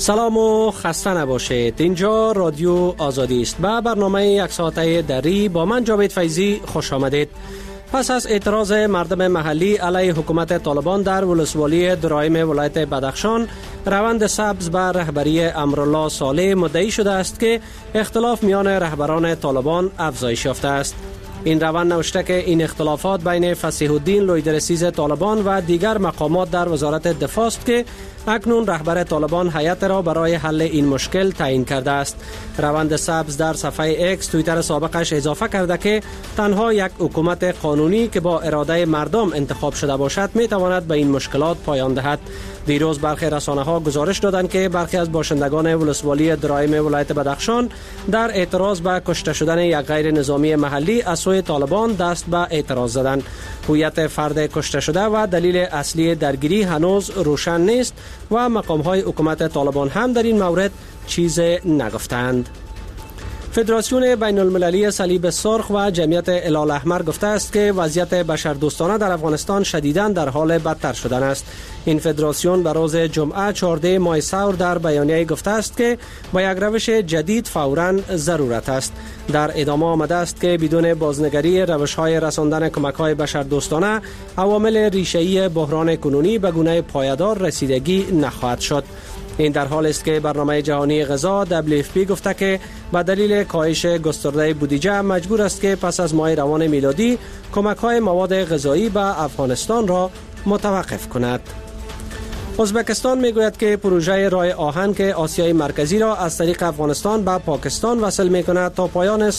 سلام و خسته نباشید. اینجا رادیو آزادی است. با برنامه یک ساعته دری با من جاوید فیضی خوش آمدید. پس از اعتراض مردم محلی علیه حکومت طالبان در ولسوالی درایم ولایت بدخشان، روند سبز به رهبری امرالله صالح مدعی شده است که اختلاف میان رهبران طالبان افزایش یافته است. این روند نوشته که این اختلافات بین فصیح الدین لویدرسیز طالبان و دیگر مقامات در وزارت دفاع است که اکنون رهبر طالبان هیئت را برای حل این مشکل تعیین کرده است. روند سبز در صفحه ایکس توییتر سابقش اضافه کرده که تنها یک حکومت قانونی که با اراده مردم انتخاب شده باشد می تواند به این مشکلات پایان دهد. دیروز برخی رسانه‌ها گزارش دادند که برخی از باشندگان ولسوالی درایم ولایت بدخشان در اعتراض به کشته شدن یک غیر نظامی محلی از سوی طالبان دست به اعتراض زدند. هویت فرد کشته شده و دلیل اصلی درگیری هنوز روشن نیست و مقام‌های حکومت طالبان هم در این مورد چیز نگفتند. فدراسیون بین المللی صلیب سرخ و جمعیت هلال احمر گفته است که وضعیت بشردوستانه در افغانستان شدیداً در حال بدتر شدن است. این فدراسیون به روز جمعه 14 ماه سور در بیانیه گفته است که با یک روش جدید فوراً ضرورت است. در ادامه آمده است که بدون بازنگری روش‌های رساندن کمک‌های بشردوستانه عوامل ریشه‌ای بحران کنونی به گونه پایدار رسیدگی نخواهد شد. این در حال است که برنامه جهانی غذا WFP گفته که به دلیل کاهش گسترده بودجه مجبور است که پس از ماه روان میلادی کمک‌های مواد غذایی به افغانستان را متوقف کند. ازبکستان میگوید که پروژه راه آهن که آسیای مرکزی را از طریق افغانستان به پاکستان وصل می‌کند تا پایان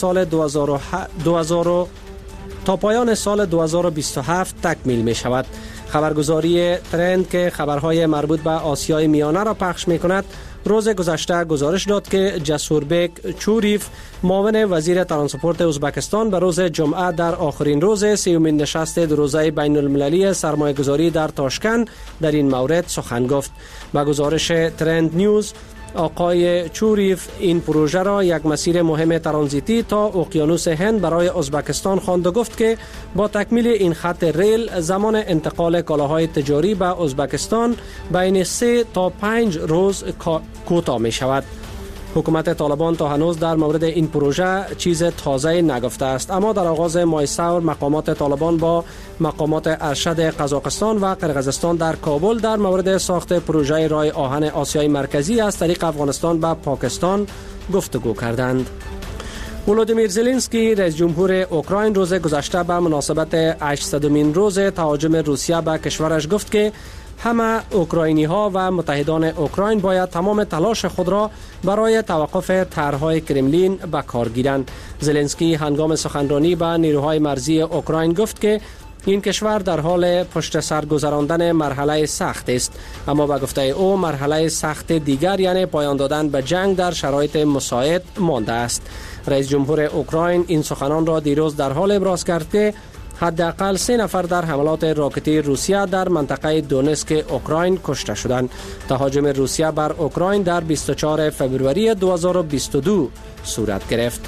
سال 2027 تکمیل می شود. خبرگزاری ترند که خبرهای مربوط به آسیای میانه را پخش می کند روز گذشته گزارش داد که جسوربک چوریف معاون وزیر ترانسپورت ازبکستان به روز جمعه در آخرین روز سیومین نشست دو روزه بین المللی سرمایه‌گذاری در تاشکند در این مورد سخن گفت. با گزارش ترند نیوز آقای چوریف این پروژه را یک مسیر مهم ترانزیتی تا اقیانوس هند برای ازبکستان خواند و گفت که با تکمیل این خط ریل زمان انتقال کالاهای تجاری به ازبکستان بین 3 تا 5 روز کوتاه می شود. حکومت طالبان تا هنوز در مورد این پروژه چیز تازه نگفته است، اما در آغاز ماه سور مقامات طالبان با مقامات ارشد قزاقستان و قرقیزستان در کابل در مورد ساخت پروژه راه آهن آسیای مرکزی از طریق افغانستان به پاکستان گفتگو کردند. ولودیمیر زلنسکی رئیس جمهور اوکراین روز گذشته به مناسبت 800مین روز تهاجم روسیه به کشورش گفت که همه اوکراینی ها و متحدان اوکراین باید تمام تلاش خود را برای توقف طرح‌های کرملین به کار گیرند. زلنسکی هنگام سخنرانی به نیروهای مرزی اوکراین گفت که این کشور در حال پشت سر گذراندن مرحله سخت است، اما به گفته او مرحله سخت دیگر یعنی پایان دادن به جنگ در شرایط مساعد مانده است. رئیس جمهور اوکراین این سخنان را دیروز در حال ابراز کرد که حداقل 3 نفر در حملات راکتی روسیه در منطقه دونسک اوکراین کشته شدند. تهاجم روسیه بر اوکراین در 24 فوریه 2022 صورت گرفت.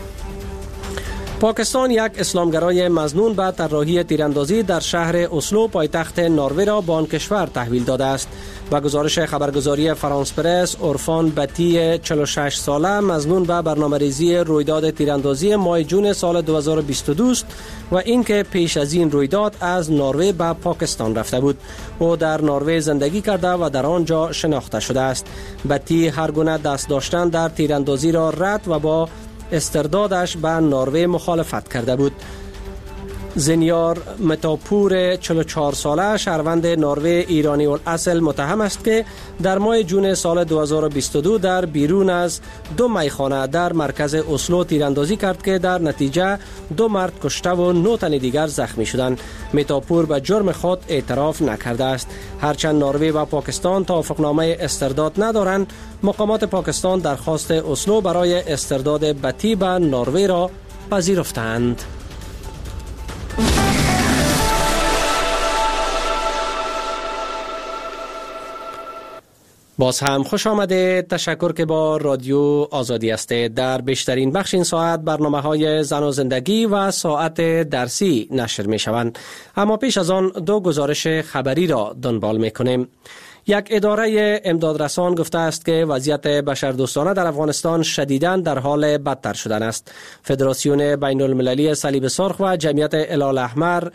پاکستان یک اسلامگرای مظنون به طراحی تیراندازی در شهر اسلو پایتخت نروژ را به آن کشور تحویل داده است. با گزارش خبرگزاری فرانس پرس، عرفان بتی 46 ساله مظنون به برنامه‌ریزی رویداد تیراندازی ماه جون سال 2022 است و اینکه پیش از این رویداد از نروژ به پاکستان رفته بود. او در نروژ زندگی کرده و در آنجا شناخته شده است. بتی هر گونه دست داشتن در تیراندازی را رد و با استردادش به نروژ مخالفت کرده بود. زنیار متاپور 44 ساله شهروند نروژ ایرانی الاصل متهم است که در ماه جون سال 2022 در بیرون از 2 میخانه در مرکز اسلو تیراندازی کرد که در نتیجه 2 مرد کشته و 9 تن دیگر زخمی شدند. متاپور به جرم خود اعتراف نکرده است. هرچند نروژ و پاکستان توافقنامه استرداد ندارند، مقامات پاکستان درخواست اسلو برای استرداد بتی به نروژ را پذیرفتند. باز هم خوش آمده. تشکر که با رادیو آزادی هستید. در بیشترین بخش این ساعت برنامه‌های زن و زندگی و ساعت درسی نشر می شوند، اما پیش از آن 2 گزارش خبری را دنبال می کنیم. یک اداره امدادرسان گفته است که وضعیت بشردوستانه در افغانستان شدیداً در حال بدتر شدن است. فدراسیون بین المللی صلیب سرخ و جمعیت هلال احمر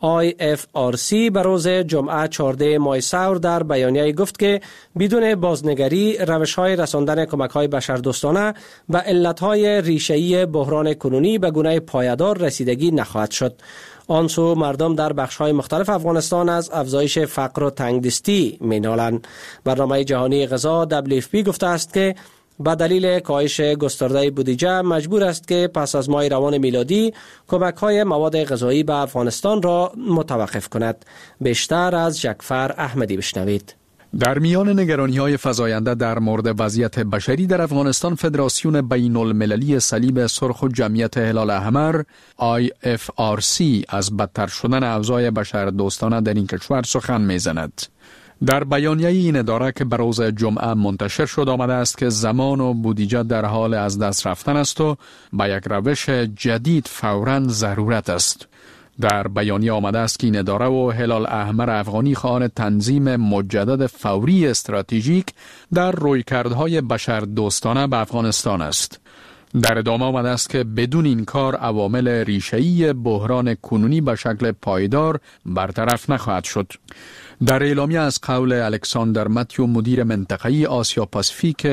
IFRC به روز جمعه 14 ماه سور در بیانیه گفت که بدون بازنگری روش‌های رساندن کمک‌های بشردوستانه به علت‌های ریشه‌ای بحران کنونی به گونه پایدار رسیدگی نخواهد شد. آنسو مردم در بخش‌های مختلف افغانستان از افزایش فقر و تنگدستی می‌نالند. برنامه جهانی غذا WFP گفته است که به دلیل کاهش گسترده بودجه مجبور است که پس از ماه روان میلادی کمک‌های مواد غذایی به افغانستان را متوقف کند. بیشتر از جعفر احمدی بشنوید. در میان نگرانی‌های فزاینده در مورد وضعیت بشری در افغانستان، فدراسیون بین المللی صلیب سرخ و جمعیت هلال احمر IFRC از بدتر شدن اوضاع بشردوستانه در این کشور سخن می‌زند. در بیانیه این اداره که به روز جمعه منتشر شد آمده است که زمان و بودجه در حال از دست رفتن است و به یک روش جدید فوراً ضرورت است. در بیانیه آمده است که این اداره و هلال احمر افغانی خواهان تنظیم مجدد فوری استراتژیک در رویکردهای بشردوستانه به افغانستان است. در ادامه آمده است که بدون این کار عوامل ریشه‌ای بحران کنونی به شکل پایدار برطرف نخواهد شد. در اعلامیه از قول الکساندر متیو مدیر منطقه‌ای آسیا پاسیفیک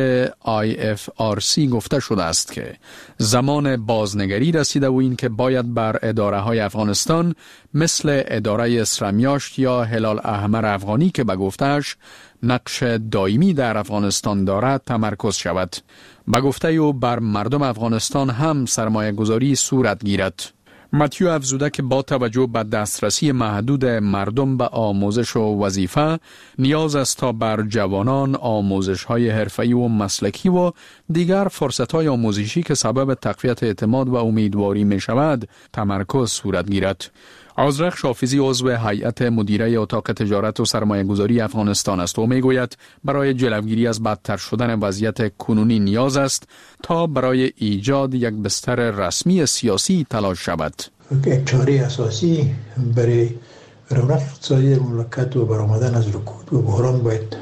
IFRC گفته شده است که زمان بازنگری رسیده و این که باید بر اداره‌های افغانستان مثل اداره اسرمیاشت یا هلال احمر افغانی که به گفته‌اش نقش دائمی در افغانستان دارد تمرکز شود. به گفته او بر مردم افغانستان هم سرمایه گذاری صورت گیرد. متیو افزوده که با توجه به دسترسی محدود مردم به آموزش و وظیفه، نیاز است تا بر جوانان آموزش‌های حرفه‌ای و مسلکی و دیگر فرصت‌های آموزشی که سبب تقویت اعتماد و امیدواری می‌شود تمرکز صورت گیرد. آذرخش حافظی عضو هیئت مدیره اتاق تجارت و سرمایه‌گذاری افغانستان است و میگوید برای جلوگیری از بدتر شدن وضعیت کنونی نیاز است تا برای ایجاد یک بستر رسمی سیاسی تلاش شود. یک چاره اساسی برای رونق اقتصادی در مملکت و برآمدن از رکود و بحران باید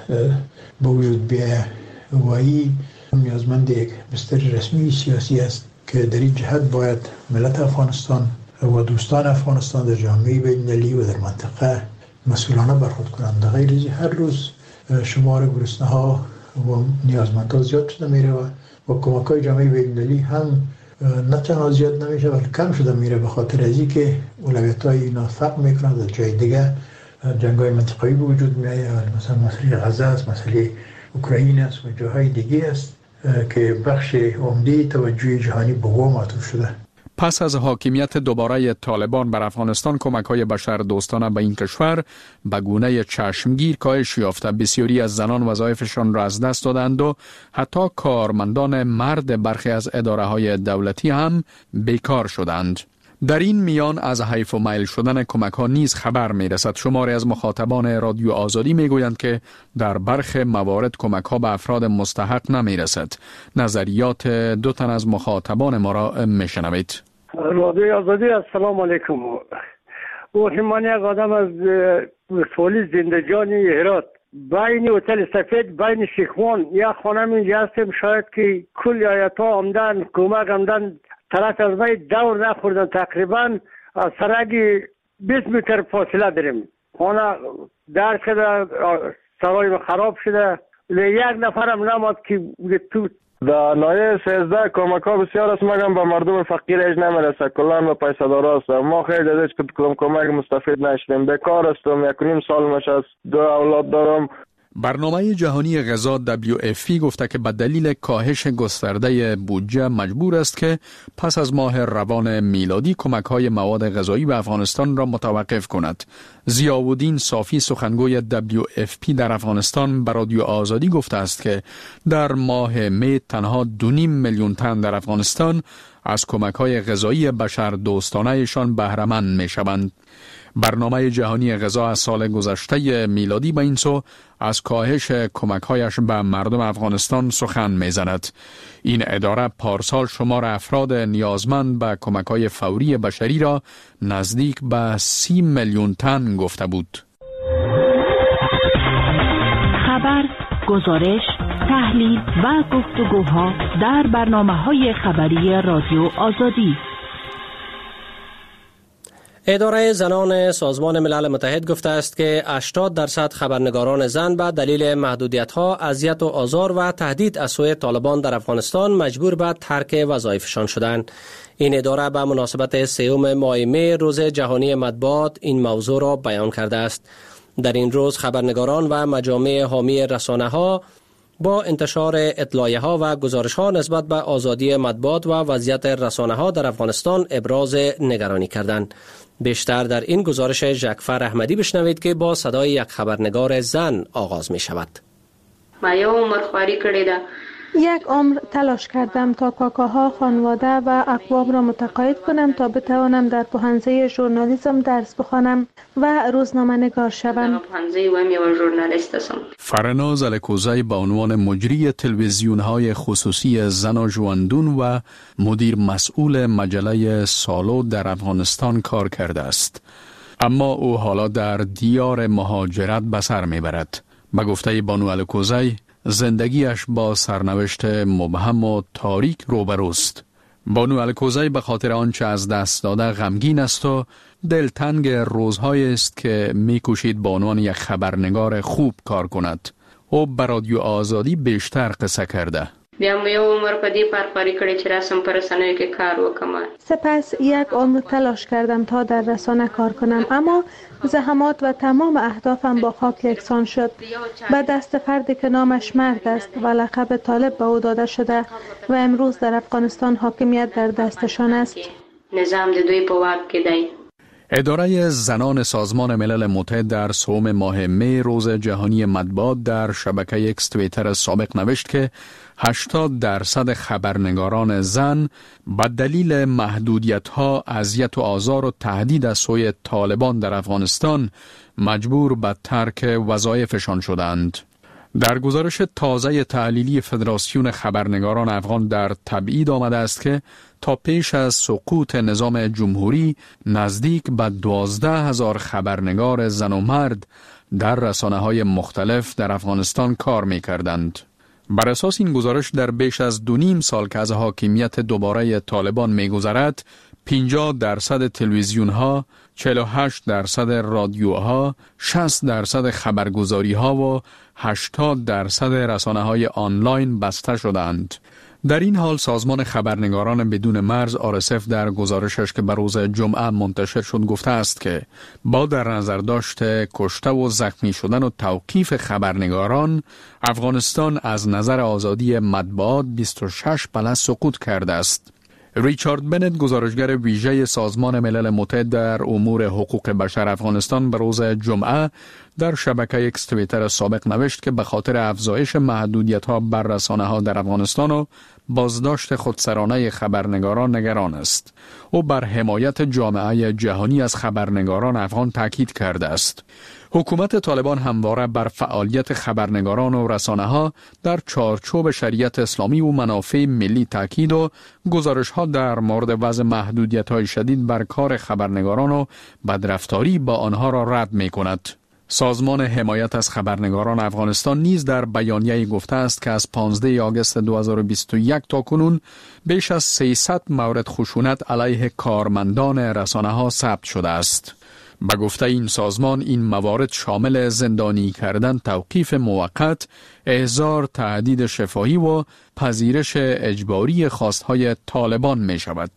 به وجود بیاید و این نیازمند یک بستر رسمی سیاسی است که در این جهت باید ملت افغانستان و دوستان افغانستان در جامعه بین‌المللی و در منطقه مسئولانه برخورد کنند. در غیر از هر روز شمار گرسنه‌ها و نیازمندان زیاد شده میره و کمک‌های جامعه بین‌المللی هم نه تنها زیاد نمیشه بلکه کم شده میره به خاطر از اینکه اولویت‌های اینا فرق میکنند. در جای دیگه جنگ‌های منطقه‌ای به وجود میاد، مثلا مسئله غزه است، مسئله اوکراین است و جاهای دیگه است که بخش عمده توجه جهانی به او معطوف شده. پس از حاکمیت دوباره طالبان بر افغانستان، کمک‌های بشردوستانه به این کشور به گونه چشمگیر کاهش یافته. بسیاری از زنان وظایفشان را از دست دادند و حتی کارمندان مرد برخی از اداره‌های دولتی هم بیکار شدند. در این میان از حیف و میل شدن کمک‌ها نیز خبر می‌رسد. شماری از مخاطبان رادیو آزادی می‌گویند که در برخی موارد کمک‌ها به افراد مستحق نمی‌رسد. نظریات دو تن از مخاطبان ما را می‌شنوید. رادیو آزادی، السلام علیکم. من یک آدم از سوالی زندگانی هرات، بین هتل سفید بین شیخوان یک خانه اینجا هستیم. شاید که کل آیتا آمدن کمک آمدن طرف از من دور نخوردن. تقریبا از سرگی 20 متر فاصله داریم. خانه در شده، سرای خراب شده. یک نفرم نماد که تو در نایه 13 کمک ها بسیار است مگم به مردم فقیر ایج نمیرسه، کلان به پیسه دار است. ما خیلی از کمک مستفید نشدیم. بیکار هستم، 1.5 سال میشه است، 2 اولاد دارم. برنامه جهانی غذا WFP گفته که به دلیل کاهش گسترده بودجه مجبور است که پس از ماه روان میلادی کمک‌های مواد غذایی به افغانستان را متوقف کند. ضیاءالدین صافی سخنگوی WFP در افغانستان به رادیو آزادی گفته است که در ماه می تنها 2.5 میلیون تن در افغانستان از کمک‌های غذایی بشردوستانه‌شان بهره مند می‌شوند. برنامه جهانی غذا از سال گذشته میلادی به این سو از کاهش کمک‌هایش به مردم افغانستان سخن می‌زند. این اداره پارسال شمار افراد نیازمند به کمک‌های فوری بشری را نزدیک به 30 میلیون تن گفته بود. گزارش، تحلیل و گفتگوها در برنامه‌های خبری رادیو آزادی. اداره زنان سازمان ملل متحد گفته است که 80% خبرنگاران زن به دلیل محدودیت‌ها، اذیت و آزار و تهدید از سوی طالبان در افغانستان مجبور به ترک وظایفشان شدند. این اداره به مناسبت 3 ماه می روز جهانی مطبوعات این موضوع را بیان کرده است. در این روز خبرنگاران و مجامع حامی رسانه‌ها با انتشار اطلاعیه‌ها و گزارش‌ها نسبت به آزادی مطبوعات و وضعیت رسانه‌ها در افغانستان ابراز نگرانی کردند. بیشتر در این گزارش ژکفر احمدی بشنوید که با صدای یک خبرنگار زن آغاز می شود. ما یو عمر خواری کړی ده. یک عمر تلاش کردم تا کاکاها، خانواده و اقوام را متقاعد کنم تا بتوانم در پوهنځی ژورنالیسم درس بخوانم و روزنامه نگار شوم. فرناز الکوزی به عنوان مجری تلویزیون‌های خصوصی زن و ژواندون و مدیر مسئول مجله سالو در افغانستان کار کرده است. اما او حالا در دیار مهاجرت به سر میبرد. به گفته بانو الکوزی زندگیش با سرنوشت مبهم و تاریک روبروست. بانو الکوزی به خاطر آنچه از دست داده غمگین است و دلتنگ روزهایی است که می‌کوشید به عنوان یک خبرنگار خوب کار کند. او به رادیو آزادی بیشتر قصه کرده. بیا مې یو عمر په دې پارخواري کړې چې راسم په رسنیو کې کار وکړم. سپس یک عمر تلاش کردم تا در رسانه کار کنم، اما زحمات و تمام اهدافم با خاک یکسان شد. به دست فردی که نامش مرد است و لقب طالب به او داده شده و امروز در افغانستان حاکمیت در دستشان است. نظام د دوی په واک کې دی. اداره زنان سازمان ملل متحد در 3 ماه می روز جهانی مطبوعات در شبکه اکس توییتر سابق نوشت که 80% خبرنگاران زن به دلیل محدودیت‌ها، اذیت و آزار و تهدید از سوی طالبان در افغانستان مجبور به ترک وظایفشان شدند. در گزارش تازه تحلیلی فدراسیون خبرنگاران افغان در تبعید آمده است که تا پیش از سقوط نظام جمهوری نزدیک به 12,000 خبرنگار زن و مرد در رسانه‌های مختلف در افغانستان کار می‌کردند. بر اساس این گزارش در بیش از 2.5 سال که از حاکمیت دوباره طالبان می‌گذرد، 50% تلویزیون‌ها، 48% رادیوها، 60% خبرگزاری‌ها و 80% رسانه‌های آنلاین بسته شدند. در این حال سازمان خبرنگاران بدون مرز RSF در گزارشش که بر روز جمعه منتشر شد گفته است که با در نظر داشت کشته و زخمی شدن و توقیف خبرنگاران، افغانستان از نظر آزادی مطبوعات 26 پله سقوط کرده است. ریچارد بنت، گزارشگر ویژه سازمان ملل متحد در امور حقوق بشر افغانستان، به روز جمعه در شبکه اکس توییتر سابق نوشت که به خاطر افزایش محدودیت‌ها بر رسانه‌ها در افغانستان و بازداشت خودسرانه خبرنگاران نگران است. او بر حمایت جامعه جهانی از خبرنگاران افغان تاکید کرده است. حکومت طالبان همواره بر فعالیت خبرنگاران و رسانه‌ها در چارچوب شریعت اسلامی و منافع ملی تاکید و گزارش‌ها در مورد وضع محدودیت‌های شدید بر کار خبرنگاران و بدرفتاری با آنها را رد می‌کند. سازمان حمایت از خبرنگاران افغانستان نیز در بیانیه‌ای گفته است که از 15 آگوست 2021 تا کنون بیش از 300 مورد خشونت علیه کارمندان رسانه‌ها ثبت شده است. به گفته این سازمان این موارد شامل زندانی کردن، توقیف موقت، احضار، تهدید شفاهی و پذیرش اجباری خواستهای طالبان می شود.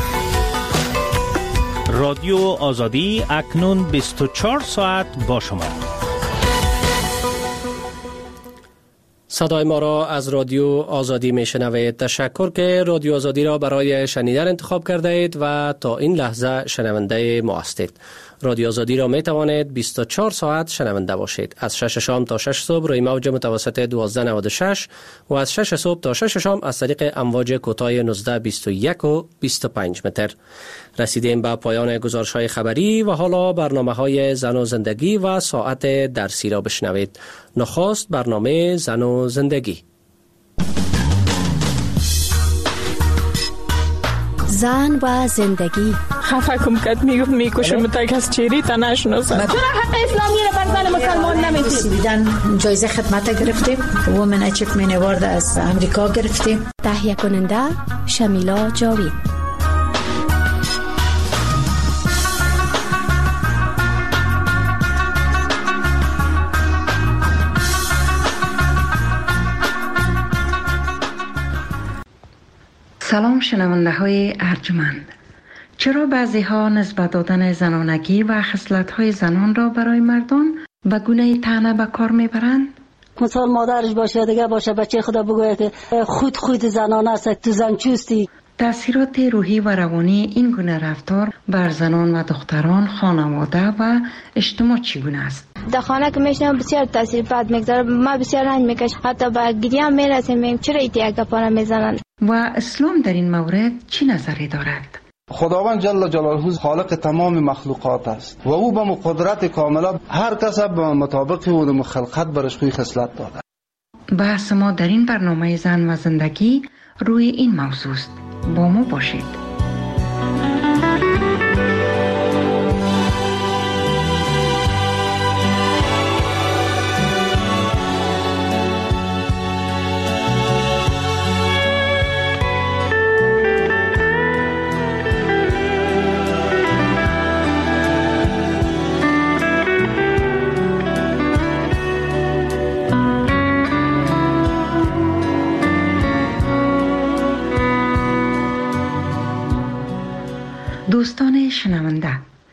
رادیو آزادی اکنون 24 ساعت با شما. صدای ما را از رادیو آزادی می شنوید. تشکر که رادیو آزادی را برای شنیدن انتخاب کرده اید و تا این لحظه شنونده ما هستید. رادیو آزادی را می توانید 24 ساعت شنونده باشید. از 6 شام تا 6 صبح روی موج متوسط 1296 و از 6 صبح تا 6 شام از طریق امواج کوتاه 1921 و 25 متر. رسیدیم به پایان گزارش‌های خبری و حالا برنامه‌های زن و زندگی و ساعت درسی را بشنوید. نخست برنامه زن و زندگی. زن و زندگی، خفه کم کد میگفت میکشم تا کس چیری تا نشناسن. چرا حق اسلامی رو بر زن مسلمان نمیدید؟ دیدن جایزه خدمت گرفتیم، وومن اچیومنت اوارد از امریکا گرفتیم. تهیه کننده شمیلا جاوید. سلام شنونده های ارجمند. چرا بعضی ها نسبت دادن زنانگی و خصلت های زنان را برای مردان به گونه طعنه به کار میبرند؟ مثال مادرش باشه دیگه باشه بچه خدا بگوید که خود زنان است، تو زن چوستی. تأثیرات روحی و روانی این گونه رفتار بر زنان و دختران، خانواده و اجتماع چگونه است؟ در خانه که میشنم بسیار تاثیر بد میگذاره، ما بسیار رنج میکشم، حتی به گریه میرسیم. چرا ایتی یک گپا میزنن؟ و اسلام در این مورد چی نظری دارد؟ خداوند جل جلاله خالق تمام مخلوقات است و او به قدرت کامله هر کس به مطابق او خلقت برش خوی خصلت داده. بحث ما در این برنامه زن و زندگی روی این موضوع است. با ما باشید. دوستان شنونده،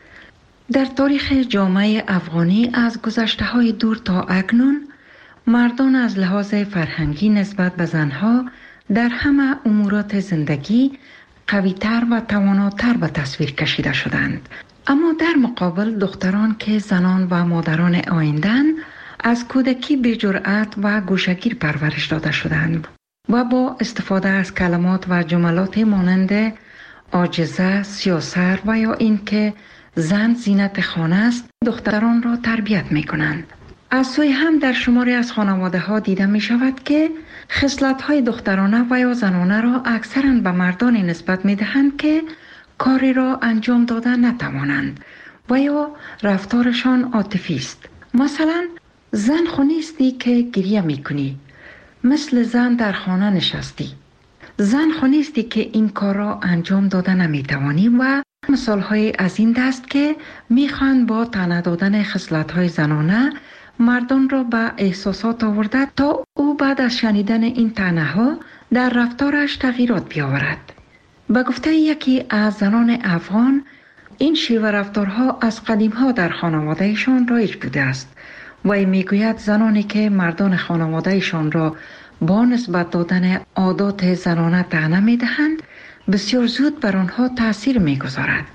در تاریخ جامعه افغانی از گذشته‌های دور تا اکنون مردان از لحاظ فرهنگی نسبت به زنها در همه امورات زندگی قوی‌تر و تواناتر به تصویر کشیده شدند. اما در مقابل دختران که زنان و مادران آینده‌اند از کودکی به جرأت و گوشه‌گیر پرورش داده شدند و با استفاده از کلمات و جملات مانند عاجزه، سیاسر و یا این که زن زینت خانه است دختران را تربیت می کنند. از سوی هم در شماری از خانواده ها دیده می شود که خصلت های دخترانه و یا زنانه را اکثرا به مردانی نسبت می دهند که کاری را انجام دادن نتوانند و یا رفتارشان عاطفی است. مثلا زن خو نیستی که گریه می کنی، مثل زن در خانه نشستی. زن خو نیستی که این کار را انجام داده نمیتوانی و مثال های از این دست که میخوان با طعنه دادن خصلت های زنانه مردان را به احساسات آورده تا او بعد از شنیدن این طعنه ها در رفتارش تغییرات بیاورد. به گفته یکی از زنان افغان این شیوه رفتارها از قدیم ها در خانوادهشان رایج بوده است و میگوید زنانی که مردان خانوادهشان را با نسبت دادن عادات زنانه طعنه میدهند بسیار زود بر آنها تاثیر میگذارد.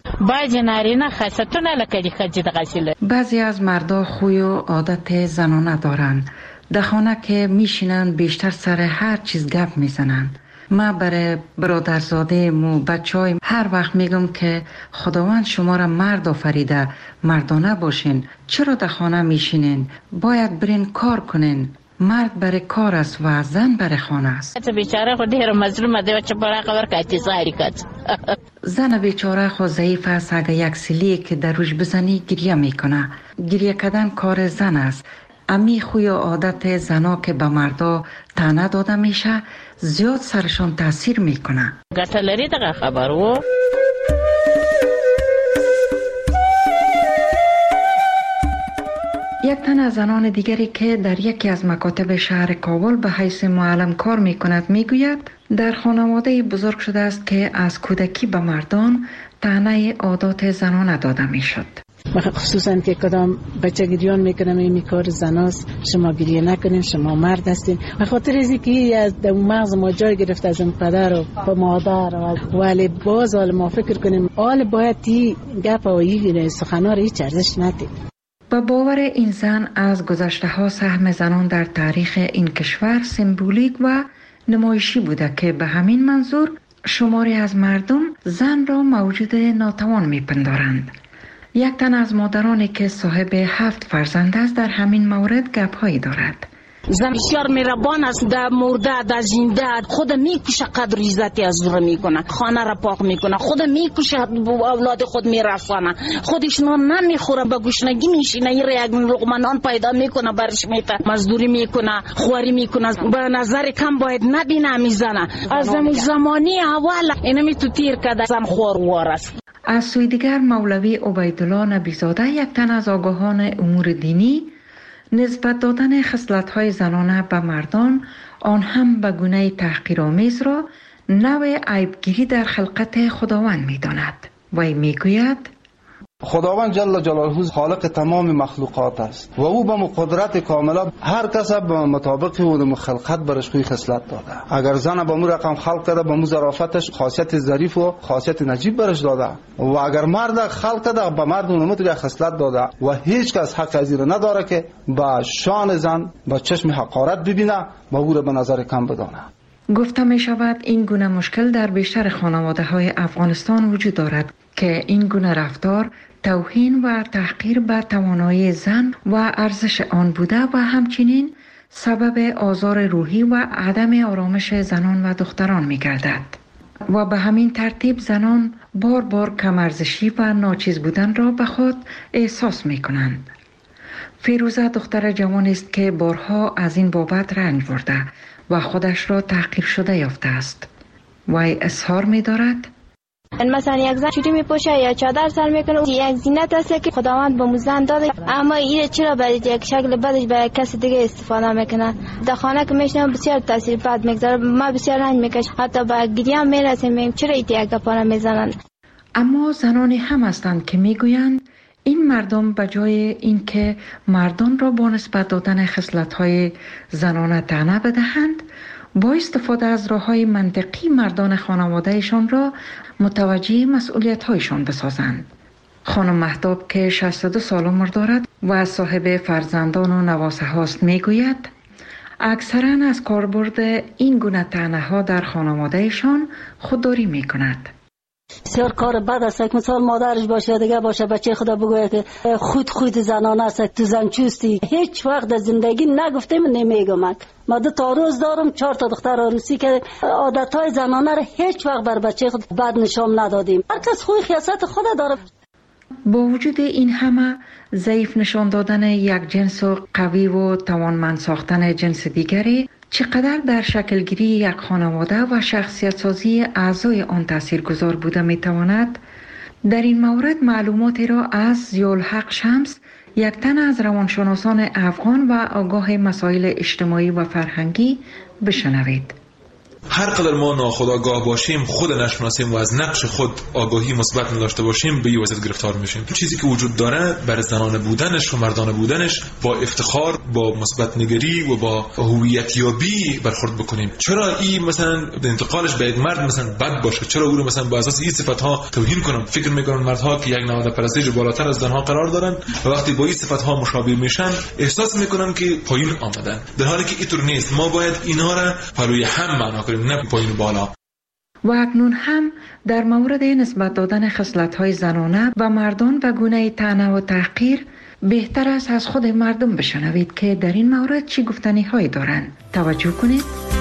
بعضی از مردا خوی و عادت زنانه دارند. در خانه که میشینند بیشتر سر هر چیز گپ میزنند. ما برای برادرزاده مو بچهای هر وقت میگم که خداوند شما را مرد آفریده، مردانه باشین، چرا در خانه میشینین؟ باید برین کار کنین. مرد برای کار است و زن برای خانه است. بیچاره خود هر مظلوم ده و چپارا خبر کاتی ساری کات. زن بیچاره خود ضعیف است، اگه یک سیلی که در روش بزنی گریه میکنه. گریه کردن کار زن است. امی خوی و عادت زنا که به مردا طعنه داده میشه زیاد سرشان تاثیر میکنه. گتلری دغه خبرو. یک تن از زنان دیگری که در یکی از مکاتب شهر کابل به حیث معلم کار می کند می گوید در خانواده بزرگ شده است که از کودکی به مردان طعنه عادات زنانه داده می شد. خصوصا که کدام بچه گریان میکنم این کار زناست، شما گریه نکنین، شما مرد هستین. به خاطر ازی که از مغز ما جای گرفت از این پدر و مادر ولی باز ما فکر کنیم آل باید تی گپ و این سخنا رو هیچ ارزش ندید. با باور این زن از گذشته ها سهم زنان در تاریخ این کشور سمبولیک و نمایشی بوده که به همین منظور شماری از مردم زن را موجود ناتوان میپندارند. یک تن از مادرانی که صاحب 7 فرزند است در همین مورد گپ‌هایی دارد. زن بسیار مهربان است، در مرده در زنده خود میکشه، قدر عزتی از او میکنه، خانه را پاک میکنه، خود میکشه، اولاد خود میرسانه، خودش نان نمیخوره، به گشنگی میشینه، یک لقمه نان پیدا میکنه برش میته، مزدوری میکنه، خواری میکنه، به نظر کم باید نبینه میزنه. از زمانی اول اینمی تو تیر کده زن خوار است. از سوی دیگر مولوی عبیدالله نبیزاده، یک تن از آگاهان امور دینی، نسبت دادن خصلت‌های زنانه به مردان، آن هم به گونه تحقیرآمیز را نوع عیبگیری در خلقت خداوند می‌داند. وی میگوید خداوند جل جلاله خالق تمام مخلوقات است و او به قدرت کامله هر کس به مطابق او خلقت برش خوی خصلت داده. اگر زن به مو رقم خلق کرده، به مو ظرافتش خاصیت ظریف و خاصیت نجیب برش داده، و اگر مرد خلق کرده، به مرد اون متوجه خصلت داده و هیچ کس حق از این نداره که به شان زن با چشم حقارت ببینه و او را به نظر کم بدانه. گفته می شود این گونه مشکل در بیشتر خانواده های افغانستان وجود دارد که این گونه رفتار توهین و تحقیر به توانایی زن و ارزش آن بوده و همچنین سبب آزار روحی و عدم آرامش زنان و دختران می گردد و به همین ترتیب زنان بار بار کم ارزشی و ناچیز بودن را به خود احساس می کنند. فیروزه دختر جوانی است که بارها از این بابت رنج برده و خودش را تحقیر شده یافته است. وی اظهار می دارد مثلا یک زن چوری میپوشه یا چادر سر میکنه، یک زینت است که خداوند به موزن داده، اما این چرا برای یک شکل بدش برای کسی دیگه استفاده میکنه؟ در خانه که میشنم بسیار تاثیر بد میگذاره، ما بسیار رنج میکشم، حتی به گریه هم میرسیم چرا این یک گپا میزنن. اما زنانی هم هستند که میگویند این مردم به جای اینکه مردان را با نسبت دادن خصلت‌های زنانه طعنه بدهند، با استفاده از راه‌های منطقی مردان خانواده‌شان را متوجه مسئولیت‌هایشان بسازند. خانم مهتاب که 62 سال عمر دارد و صاحب فرزندان و نواسه هاست میگوید اکثراً از کاربرد این گونه طعنه‌ها در خانواده‌شان خودداری می‌کند. بسیار کار بد است که مثال مادرش باشه دیگه باشه بچه خدا بگوید که خود زنانه است، تو زن چوستی. هیچ وقت در زندگی نگفتم نمیگم. ما 2 تا روز دارم، 4 تا دختر عروسی که عادتهای زنانه رو هیچ وقت بر بچه خود بد نشان ندادیم. هر کس خوی خیاست خود داره. با وجود این همه ضعیف نشان دادن یک جنس و قوی و توانمند ساختن جنس دیگری چقدر در شکلگیری یک خانواده و شخصیت سازی اعضای آن تاثیرگذار بوده میتواند، در این مورد معلوماتی را از ضیاءالحق شمس، یک تن از روانشناسان افغان و آگاه مسائل اجتماعی و فرهنگی بشنوید. هر قدر ما ناخودآگاه باشیم، خود نشناسیم و از نقش خود آگاهی مثبت نداشته باشیم، به این وضعیت گرفتار میشیم. چیزی که وجود داره برای زنانه بودنش و مردانه بودنش با افتخار، با مثبت نگری و با هویت یابی برخورد بکنیم. چرا این مثلا انتقالش به یک مرد مثلا بد باشه؟ چرا او رو مثلا با اساس این صفات‌ها توهین کنم؟ فکر می‌کنم مردها که یک نهاد پرستش بالاتر از زنها قرار دارن و وقتی با این صفات‌ها مشابه میشن احساس می‌کنن که پایین آمدن، در حالی که اینطور نیست. ما باید اینها را پروی هم معنا کنیم، نه پایین بالا. و اکنون هم در مورد نسبت دادن خصلت‌های زنانه و مردان و گونه طعنه و تحقیر بهتر است از خود مردم بشنوید که در این مورد چی گفتنی هایی دارند. توجه کنید.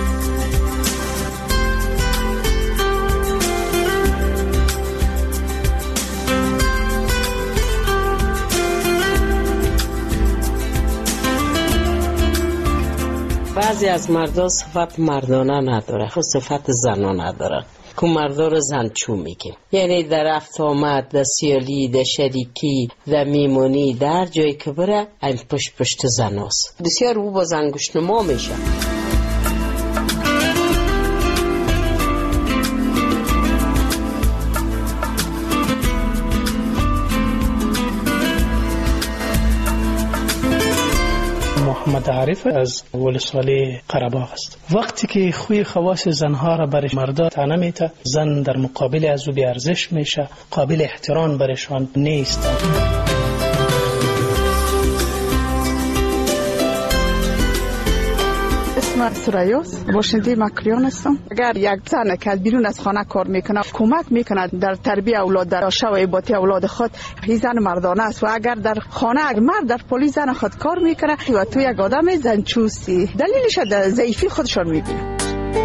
بعضی از مردا صفت مردانه نداره، خود صفت زنانه داره که مردا رو زنچو میگه. یعنی در رفت آمد، در سیالی، در شریکی، در میمونی، در جایی که بره این پشت زناست. بسیار او با زنگوش نما میشه. محمد عارف از ولسوالی قره‌باغ است. وقتی که خوی خواص زنها را برای مردا طعنه میته، زن در مقابل از او بی ارزش میشه، قابل احترام برشان نیست. اسم نام سریاس، باشنده مکریان هستم. اگر یک زن که بیرون از خانه کار میکنه کمک میکنه در تربیت اولاد، در شوایباتی اولاد خود، این زن مردانه است. و اگر در خانه مرد در پلیس زن خود کار میکنه و تو یک آدم زنچوسی، دلیلش در ضعیفی خودشان میبینه.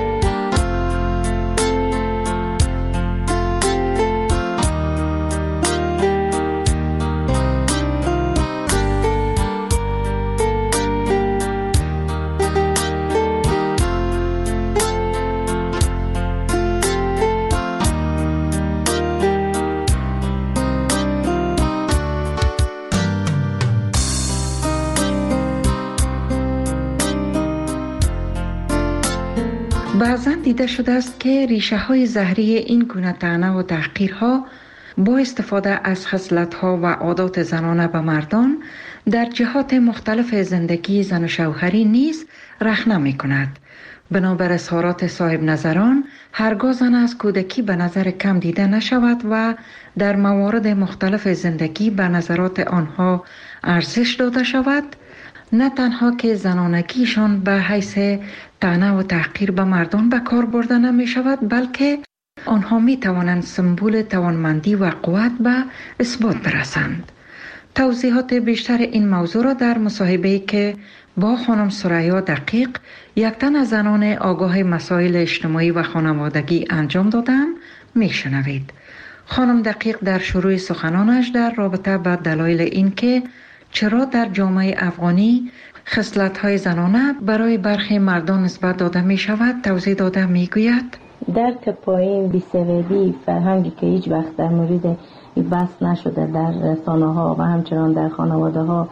بعضا دیده شده است که ریشه های زهری این گونه طعنه و تحقیرها با استفاده از خصلت‌ها و عادات زنانه به مردان در جهات مختلف زندگی زن و شوهری نیز رخنه می کند. بنابر اظهارات صاحب نظران، هرگاه زن از کودکی به نظر کم دیده نشود و در موارد مختلف زندگی به نظرات آنها ارزش داده شود، نه تنها که زنانگیشان به حیث طعنه و تحقیر به مردان به کار برده نمی شود، بلکه آنها می توانند سمبول توانمندی و قوت به اثبات برسند. توضیحات بیشتر این موضوع را در مصاحبه‌ای که با خانم سریا دقیق، یک تن از زنان آگاه مسائل اجتماعی و خانوادگی انجام دادم، می شنوید. خانم دقیق در شروع سخنانش در رابطه با دلایل این که چرا در جامعه افغانی خصلت‌های زنانه برای برخی مردان نسبت داده می شود توضیح داده می گوید. درک پایین، بی‌سوادی، فرهنگی که هیچ وقت در مورد بحث نشده در رسانه‌ها و همچنان در خانواده‌ها،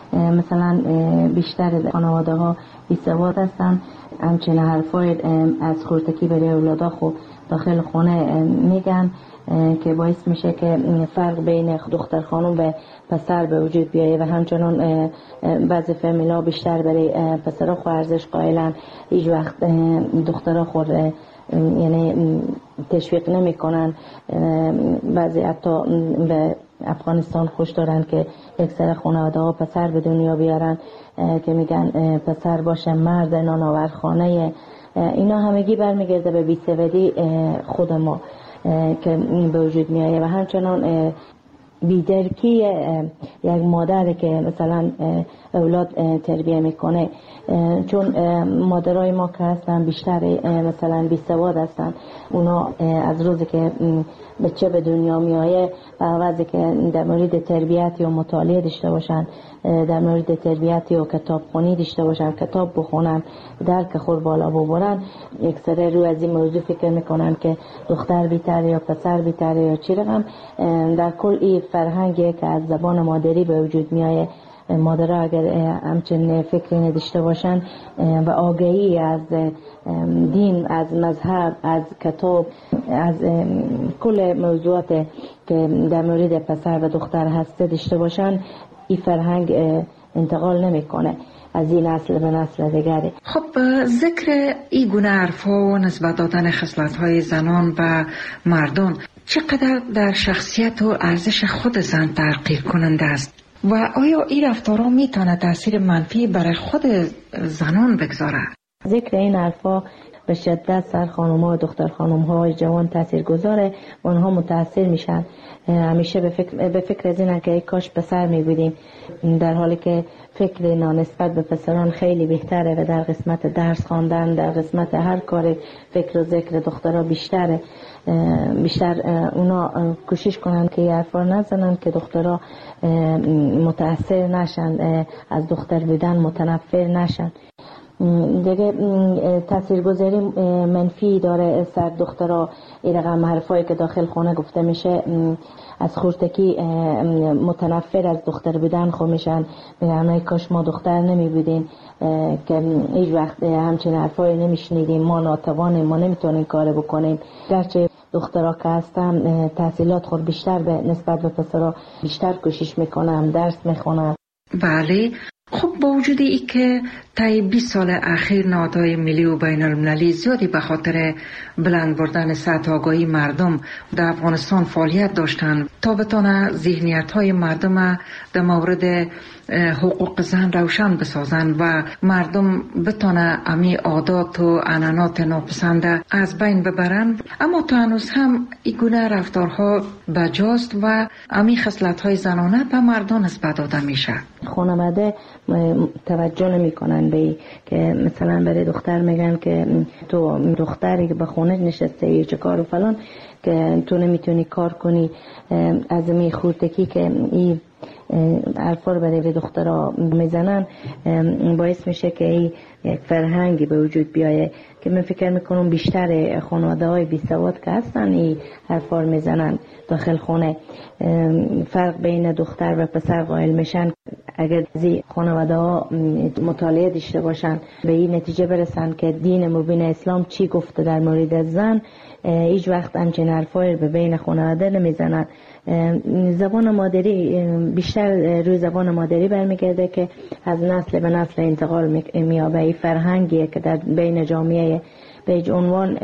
مثلا بیشتر خانواده‌ها بی‌سواد هستند. همچنین حرفای از خردکی برای اولادا خود داخل خانه میگن که باعث میشه که فرق بین دختر خانم و پسر به وجود بیایه و همچنان بعضی فامیلا بیشتر برای پسرها خود ارزش قائلن. هیچ وقت دخترها خود یعنی تشویق نمی کنن. بعضی حتی به افغانستان خوش دارن که اکثر خانواده ها پسر به دنیا بیارن که میگن پسر باشه مرد نانآور خانه. اینا همگی برمیگرده به بی‌سوادی خود ما که به وجود میایه و همچنان بی‌درکی یک مادر که مثلا اولاد تربیه میکنه، چون مادرای ما که هستن بیشتر مثلا بی‌سواد هستن. اونا از روزی که بچه به دنیا میایه بعضی که در مورد تربیت یا مطالعه داشته باشن، در مورد تربیت یا کتاب خونی داشته باشن، کتاب بخونن، درک خود بالا ببرن، اکثر رو از این موضوع فکر میکنن که دختر بیتره یا پسر بیتره یا چی رقم. در کل این فرهنگی که از زبان مادری به وجود میایه، مادرها اگر همچنین فکری نداشته باشن و آگاهی از دین، از مذهب، از کتاب، از کل موضوعات که در مورد پسر و دختر هسته داشته باشن، این فرهنگ انتقال نمیکنه از این نسل به نسل دیگری. خب ذکر این گونه حرفا و نسبت دادن خصلت‌های زنان و مردان چقدر در شخصیت و ارزش خود زن تغییر کننده است و آیا این رفتارها میتونه تاثیر منفی برای خود زنان بگذاره؟ ذکر این حرفا به شدت سر خانم‌ها و دختر خانم‌های جوان تاثیر گذاره. اونها متاثر میشن، همیشه به فکر از اینه که کاش پسر میبودیم، در حالی که فکر نسبت به پسران خیلی بهتره و در قسمت درس خواندن، در قسمت هر کار فکر و ذکر دخترها بیشتره. بیشتر اونا کوشش کنن که حرفا نزنن که دخترها متاثر نشن، از دختر بودن متنفر نشن. دیگه تاثیرگذاری منفی داره سر دخترها. این رقم حرفایی که داخل خانه گفته میشه، از خردکی متنفر از دختر بودن خو میشن، میگن کاش ما دختر نمی بودیم که هیچ وقت همچین حرفایی نمیشنیدیم، ما ناتوانیم، ما نمیتونیم کار بکنیم. گرچه دخترها که هستن تحصیلات خود بیشتر به نسبت به پسرها بیشتر کوشش میکنن، درس میخونن. بله. خب با وجود ای که طی 20 سال اخیر نهادهای ملی و بین المللی زیادی به خاطر بلند بردن سطح آگاهی مردم در افغانستان فعالیت داشتند تا بتانه ذهنیت های مردم در مورد حقوق زن روشن بسازند و مردم بتانه امی عادات و عنعنات ناپسنده از بین ببرند، اما تا هنوز هم این گونه رفتارها بجاست و امی خصلت‌های زنانه به مردان نسبت داده میشه. خانواده توجه نمی‌کنن به که مثلا برای دختر میگن که تو دختری که به خونه نشسته ای چه کار و فلان که تو نمیتونی کار کنی، از می خورتکی که این حرفا رو برای دخترها میزنن باعث میشه که این یک فرهنگی به وجود بیایه که من فکر میکنم بیشتر خانواده های بی سواد که هستن این حرفا رو میزنن داخل خونه. فرق بین دختر و پسر قائل میشن. اگر زی خانواده ها مطالعه داشته باشن به این نتیجه برسن که دین مبین اسلام چی گفته در مورد زن، هیچ وقت همچین حرفایی به بین خانواده نمیزنن. زبان مادری بیشتر روی زبان مادری برمیگرده که از نسل به نسل انتقال میابه. این فرهنگیه که در بین جامعه به عنوان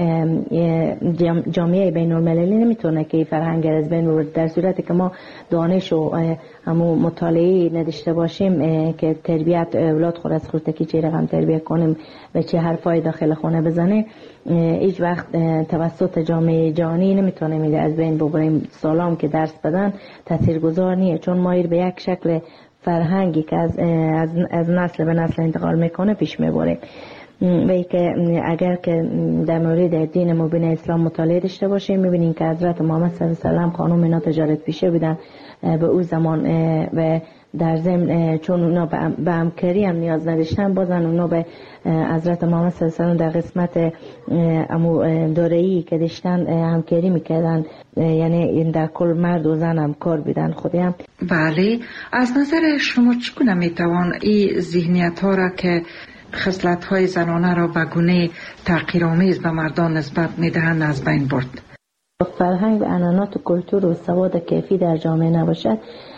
جامعه بین المللی نمیتونه که این فرهنگ از بین ببرد. در صورتی که ما دانش و همو مطالعه نداشته باشیم که تربیت اولاد خود از خودکی چه رقم تربیت کنیم و چه حرفای داخل خونه بزنه، هیچ وقت توسط جامعه جهانی نمیتونه از بین ببریم. سالام که درس بدن تاثیرگذار نیه، چون ما به یک شکل فرهنگی که از نسل به نسل انتقال میکنه پیش میبریم. و ای که اگر که در مورد دین مبین اسلام مطالعه داشته باشیم میبینیم که حضرت محمد صلی الله علیه و سلم خانم اینا تجارت پیشه بودن به او زمان و در ضمن چون اونا به همکاری هم نیاز نداشتن، بازن اونا به حضرت محمد صلی الله علیه و سلم در قسمت دوره‌ای که داشتن همکاری میکردن، یعنی در کل مرد و زن هم کار بودن خودم. بله، از نظر شما چگونه میتوان این ذهنیت ها را که خصلت های زنانه را به گونه تحقیرآمیز به مردان نسبت میدهند از بین برد؟ فرهنگ و عنعنات و کلتور و سواد کیفی در جامعه نباشد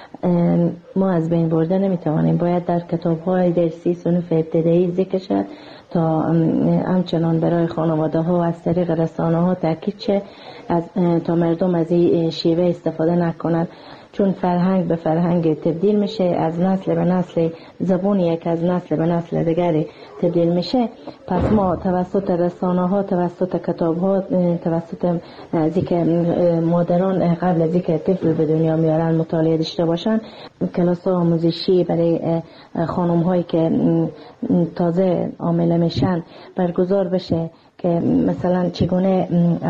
ما از بین برده نمیتوانیم. باید در کتاب‌های درسی صنف ابتدایی ذکر شد تا همچنان برای خانواده ها از طریق رسانه ها تاکید شه تا مردم از این شیوه استفاده نکنند، چون فرهنگ به فرهنگ تبدیل میشه، از نسل به نسل زبونی که از نسل به نسل دیگری تبدیل میشه. پس ما توسط رسانه ها، توسط کتاب ها، توسط از اینکه مادران قبل از اینکه طفل به دنیا میارن مطالعه داشته باشن، کلاس آموزشی برای خانم هایی که تازه حامله میشن برگزار بشه که مثلا چگونه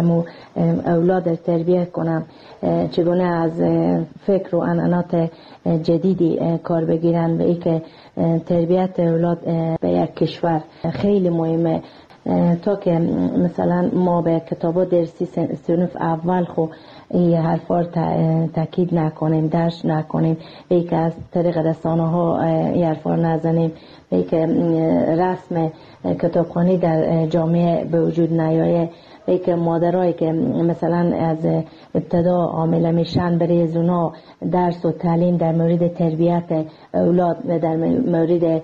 اولاد تربیت کنم، چگونه از فکر و عنعنات جدیدی کار بگیرن به ای که تربیت اولاد به یک کشور خیلی مهمه. تا که مثلا ما به کتابا درسی صنف اول خو این حرفا تاکید نکنیم، درس نکنیم، ای که از طریق رسانه ها این حرفا نزنیم، ای که رسم کتابخوانی در جامعه به وجود نیایه، ای که مادرایی که مثلا از ابتدا حامله میشن برای زونا درس و تعلیم در مورد تربیت اولاد و در مورد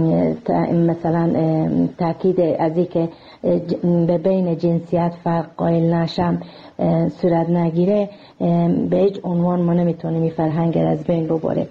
مثلا تاکید از اینکه به بین جنسیت فرق قائل نشم صورت نگیره، به هیچ عنوان ما نمیتونیم این فرهنگ از بین ببریم.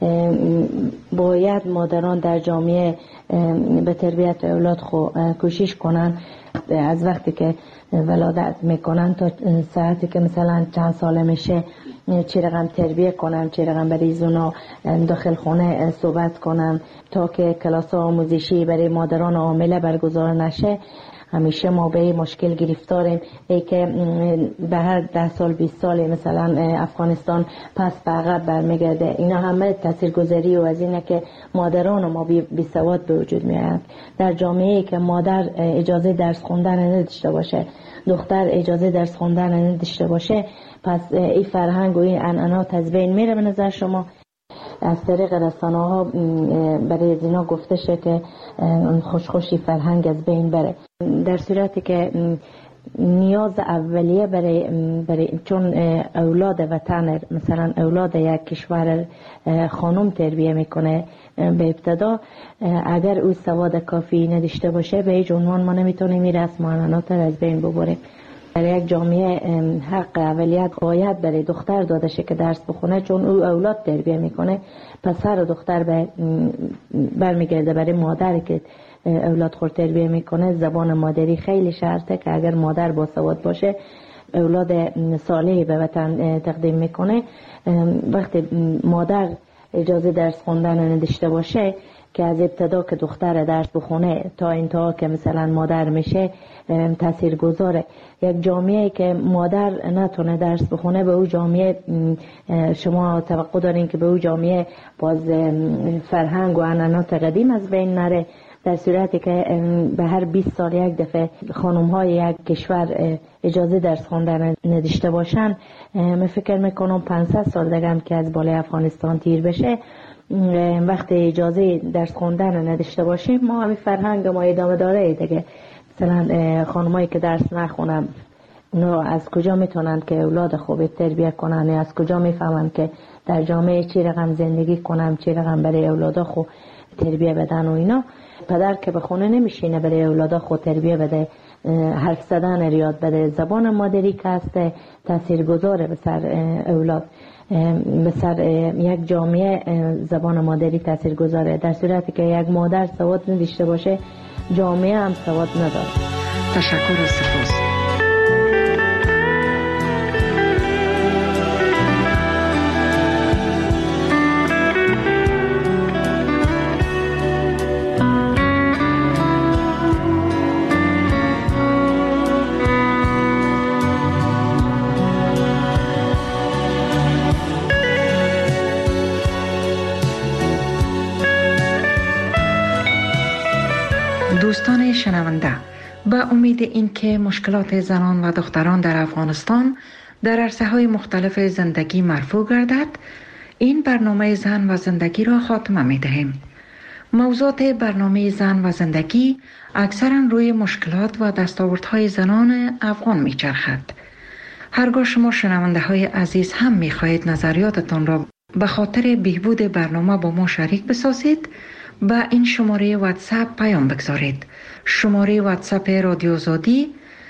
باید مادران در جامعه به تربیت اولاد کوشش کنن، از وقتی که ولادت میکنن تا ساعتی که مثلا چند ساله میشه چه رقم تربیه کنن، چه رقم برای زونا داخل خونه صحبت کنن تا که کلاس آموزشی برای مادران حامله برگزار نشه. همیشه ما به مشکل گرفتاریم ای که به هر 10 سال 20 سال مثلا افغانستان پس به عقب برمیگرده. اینا همه تاثیرگذاری و از اینه که مادران ما بی سواد به وجود میاد. در جامعه‌ای که مادر اجازه درس خوندن نداشته باشه، دختر اجازه درس خوندن نداشته باشه، پس این فرهنگ و این عنعنات از بین میره. به نظر شما از طریق رسانه ها برای زینا گفته شه که خوشی فرهنگ از بین بره، در صورتی که نیاز اولیه برای چون اولاد وطن، مثلا اولاد یک کشور خانم تربیه میکنه، به ابتدا اگر او سواد کافی نداشته باشه به هیچ عنوان ما نمیتونیم این رسم و عنعنات را از بین ببریم. در یک جامعه حق اولیت باید برای دختر داده شه که درس بخونه، چون او اولاد تربیه میکنه. پسر و دختر برمیگرده برای مادر که اولاد خود تربیه میکنه. زبان مادری خیلی شرطه که اگر مادر با سواد باشه اولاد صالحی به وطن تقدیم میکنه. وقتی مادر اجازه درس خوندن نداشته باشه که از ابتدا که دختر درس بخونه تا انتها که مثلا مادر میشه تأثیر گذاره. یک جامعه که مادر نتونه درس بخونه به او جامعه شما توقع دارین که به او جامعه باز فرهنگ و عنعنات قدیم از بین نره. در صورتی که به هر 20 سال یک دفعه خانم های یک کشور اجازه درس خوندن نداشته باشن، من فکر میکنم 500 سال دیگه هم که از بالای افغانستان تیر بشه، وقتی اجازه درس خوندن نداشته باشیم ما همین فرهنگ ما ادامه داره دیگه. مثلا خانمایی که درس نخونن اونا از کجا میتونن که اولاد خوب تربیت کنن؟ از کجا میفهمن که در جامعه چی رقم زندگی کنن، چی رقم برای اولادا خوب تربیت بدن و اینا؟ پدر که به خونه نمیشینه برای اولادا خود تربیت بده، حرف زدن یاد بده، زبان مادری که هست تاثیرگذاره به سر اولاد، به سر یک جامعه زبان مادری تاثیرگذاره. در صورتی که یک مادر سواد نداشته باشه جامعه هم سواد نداره. تشکر و سپاس. دوستان شنونده، به امید اینکه مشکلات زنان و دختران در افغانستان در عرصه‌های مختلف زندگی مرفوع گردد، این برنامه زن و زندگی را خاتمه می‌دهیم. موضوعات برنامه زن و زندگی اکثراً روی مشکلات و دستاوردهای زنان افغان می‌چرخد. هرگاه شما شنونده‌های عزیز هم می‌خواهید نظریاتتان را به خاطر بهبود برنامه با ما شریک بسازید، با این شماره واتساپ پیام بگذارید. شماره واتساپ رادیو آزادی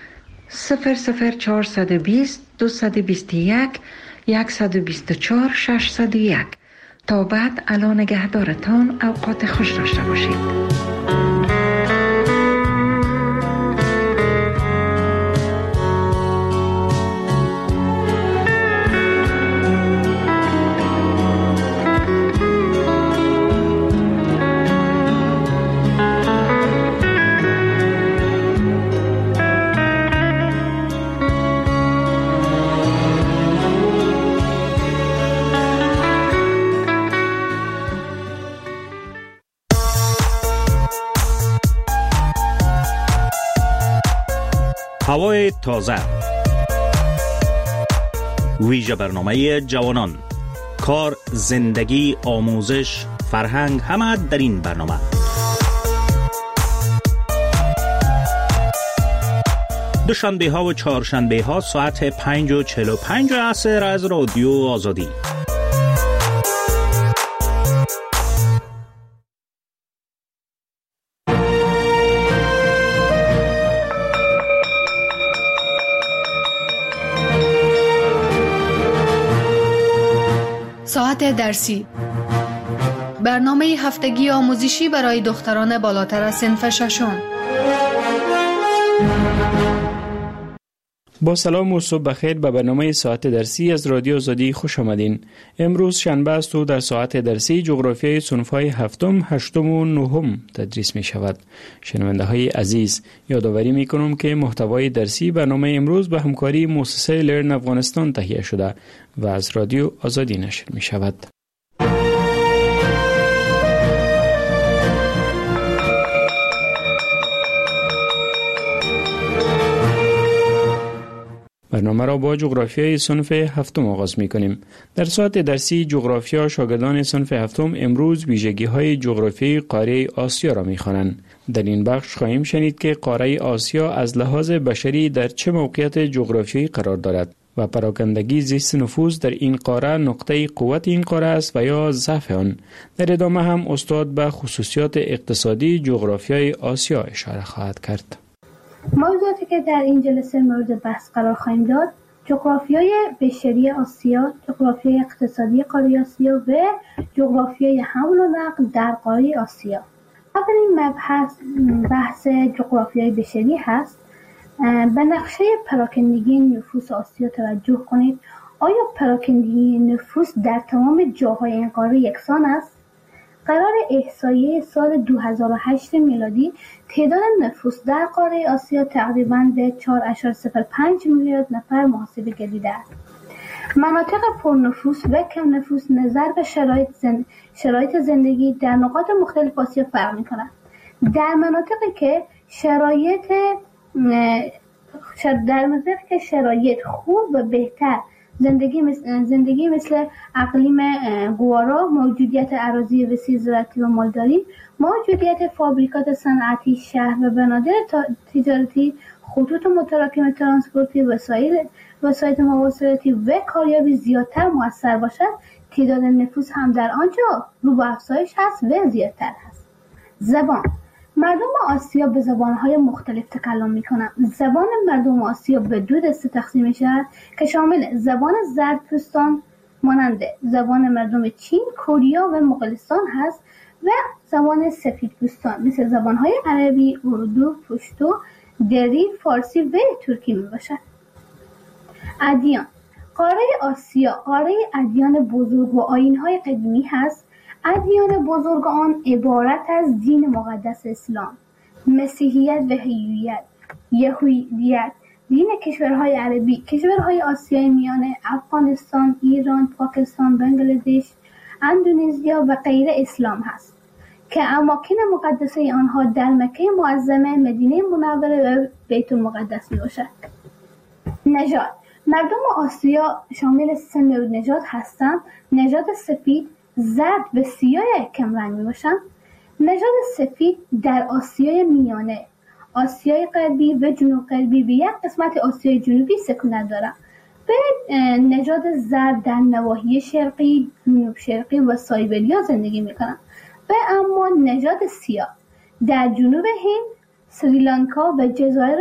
00420 221 124 601. تا بعد الان نگهدارتان، اوقات خوش داشته باشید. هوای تازه، ویژه برنامه جوانان، کار، زندگی، آموزش، فرهنگ، همه در این برنامه. دوشنبه ها و چهارشنبه ها ساعت 5:45 عصر از رادیو آزادی. ساعت درسی، برنامه هفتگی آموزشی برای دختران بالاتر از صنف ششم. با سلام و صبح بخیر به برنامه ساعت درسی از رادیو آزادی خوش آمدین. امروز شنبه است و در ساعت درسی جغرافیای صنف‌های هفتم، هشتم و نهم تدریس می شود. شنونده های عزیز، یادآوری می کنم که محتوای درسی برنامه امروز به همکاری مؤسسه لرن افغانستان تهیه شده و از رادیو آزادی نشر می شود. برنامه را با جغرافیای صنف هفتم آغاز می کنیم. در ساعت درسی جغرافیا شاگردان صنف هفتم امروز ویژگی‌های جغرافیایی قاره آسیا را می خوانند. در این بخش خواهیم شنید که قاره آسیا از لحاظ بشری در چه موقعیت جغرافیایی قرار دارد و پراکندگی زیست نفوس در این قاره نقطه قوت این قاره است و یا ضعف آن. در ادامه هم استاد به خصوصیات اقتصادی جغرافیای آسیا اشاره خواهد کرد. موضوعاتی که در این جلسه مورد بحث قرار خواهیم داد: جغرافیای بشری آسیا، جغرافیای اقتصادی قاره آسیا و جغرافیای حمل و نقل در قاره آسیا. اولین مبحث بحث جغرافیای بشری هست. به نقشه پراکندگی نفوس آسیا توجه کنید. آیا پراکندگی نفوس در تمام جاهای این قاره یکسان است؟ قرار احصایه سال 2008 میلادی تعداد نفوس در قاره آسیا تقریباً به 4.05 میلیارد نفر محاسبه گردیده است. مناطق پرنفوس و کم نفوس نظر به شرایط زندگی در نقاط مختلف آسیا فرق می‌کند. در مناطقی که شرایط خوب و بهتر زندگی مثل اقلیم گوارا، موجودیت اراضی وسیع زراعتی و مالداری، موجودیت فابریکات صنعتی، شهر و بنادر تجارتی، خطوط متراکم ترانسپورتی، وسایل مواصلاتی و کاریابی زیادتر مؤثر باشد، تعداد نفوس هم در آنجا رو به افزایش هست و زیادتر هست. زبان: مردم آسیا به زبانهای مختلف تکلم میکنند. زبان مردم آسیا به دو دسته تقسیم میشود که شامل زبان زردپوستان مانند زبان مردم چین، کره و مغولستان هست و زبان سفیدپوستان مثل زبانهای عربی، اردو، پشتو، دری، فارسی و ترکی میباشد. ادیان: قاره آسیا قاره ادیان بزرگ و آیین‌های قدیمی هست. ادیان بزرگ آن عبارت از دین مقدس اسلام، مسیحیت و یهودیت، دین کشورهای عربی، کشورهای آسیای میانه، افغانستان، ایران، پاکستان، بنگلادش، اندونزیا و غیره اسلام هست که اماکن مقدسه آنها در مکه معظمه، مدینه منوره و بیت المقدس می باشد. نژاد: مردم آسیا شامل سه نوع نژاد هستند. نژاد سفید، زرد و سیاه کمرنگ می باشند. نژاد سفید در آسیای میانه، آسیای غربی و جنوب غربی و یک قسمت آسیای جنوبی سکونت دارند. به نژاد زرد در نواحی شرقی، جنوب شرقی و سایبریا زندگی می کنند. و اما نژاد سیاه در جنوب هند، سریلانکا و جزایر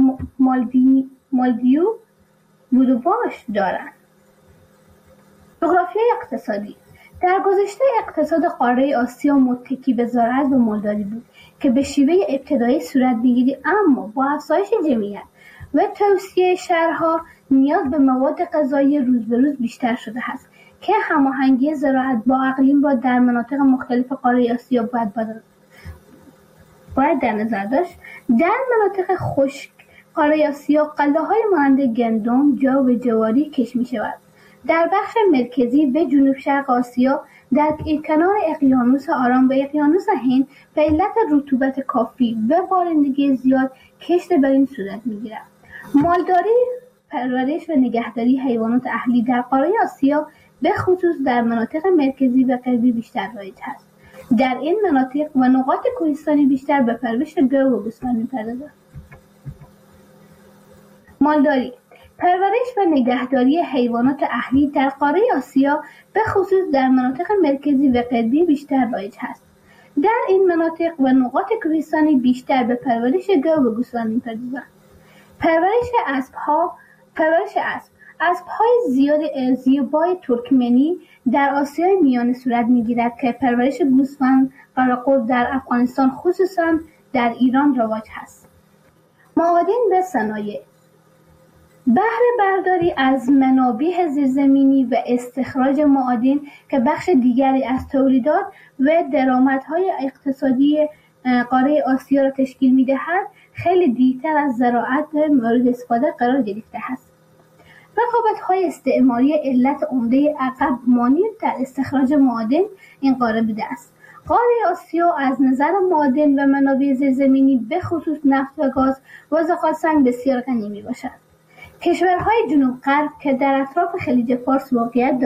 مالدیو بودوباش دارند. جغرافیای اقتصادی: در گذشته اقتصاد قاره آسیا متکی به زراعت و مالداری بود که به شیوه ابتدایی صورت می‌گیرد، اما با افزایش جمعیت و توسعه شهرها نیاز به مواد غذایی روز به روز بیشتر شده است که هماهنگی زراعت با اقلیم را در مناطق مختلف قاره آسیا باید در نظر داشت. در مناطق خشک قاره آسیا غله‌های مانند گندم، جو و جواری کشت می‌شود. در بخش مرکزی و جنوب شرق آسیا در کنار اقیانوس آرام و اقیانوس هند به علت رطوبت کافی و بارندگی زیاد کشت بر این صورت می‌گیرد. مالداری، پرورش و نگهداری حیوانات اهلی در قاره آسیا به خصوص در مناطق مرکزی و غربی بیشتر رایج است. در این مناطق و نقاط کوهستانی بیشتر به پرورش گاو و گوسفند می‌پردازند. مالداری، پرورش و نگهداری حیوانات اهلی در قاره آسیا به خصوص در مناطق مرکزی و غربی بیشتر رایج است. در این مناطق و نقاط کوهستانی بیشتر به پرورش گاو و گوسفند می‌پردازند. پرورش اسب، اسب‌های زیبای ترکمنی در آسیای میانه صورت می‌گیرد که پرورش گوسفند قراقور در افغانستان خصوصاً در ایران رواج است. معادن و صنایع: بهره برداری از منابع زیرزمینی و استخراج معادن که بخش دیگری از تولیدات و درآمدهای اقتصادی قاره آسیا را تشکیل می‌دهد، خیلی دیرتر از زراعت مورد استفاده قرار گرفته است. رقابت‌های استعماری علت عمده عقب مانی در استخراج معادن این قاره بوده است. قاره آسیا از نظر معادن و منابع زیرزمینی به خصوص نفت و گاز و زغال‌سنگ بسیار غنی می‌باشد. کشورهای جنوب غرب که در اطراف خلیج فارس موقعیت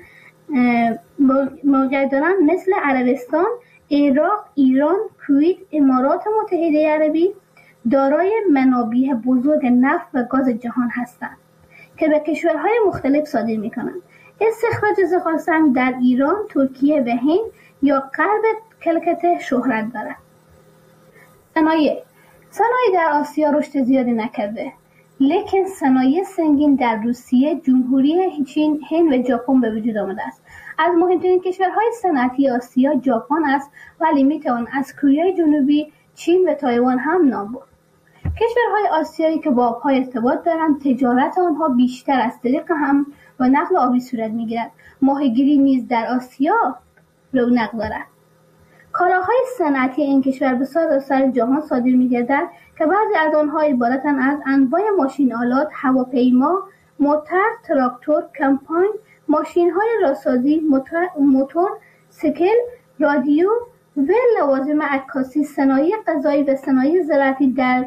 دارند مثل عربستان، عراق، ایران، کویت، امارات متحده عربی دارای منابع بزرگ نفت و گاز جهان هستند که به کشورهای مختلف صادر می‌کنند. استخراج زغالسنگ در ایران، ترکیه و هند یا غرب کلکته شهرت دارد. صنایع در آسیا رشد زیادی نکرده، لیکن صنایع سنگین در روسیه، جمهوری چین، هند و ژاپن به وجود آمده است. از مهمترین کشورهای صنعتی آسیا ژاپن است، ولی میتوان از کره جنوبی، چین و تایوان هم نام برد. کشورهای آسیایی که با آبها ارتباط دارند، تجارت آنها بیشتر از طریق هم و نقل آبی صورت میگیرد. ماهیگیری نیز در آسیا رونق دارد. کالاهای صنعتی این کشور به سراسر جهان صادر می‌گردد که بعضی از آنها عبارتند از انواع ماشین آلات، هواپیما، موتور، تراکتور، کمپاین، ماشین‌های راسازی، موتور، سیکل، رادیو و لوازم عکاسی. صنایع غذایی و صنایع زراعتی در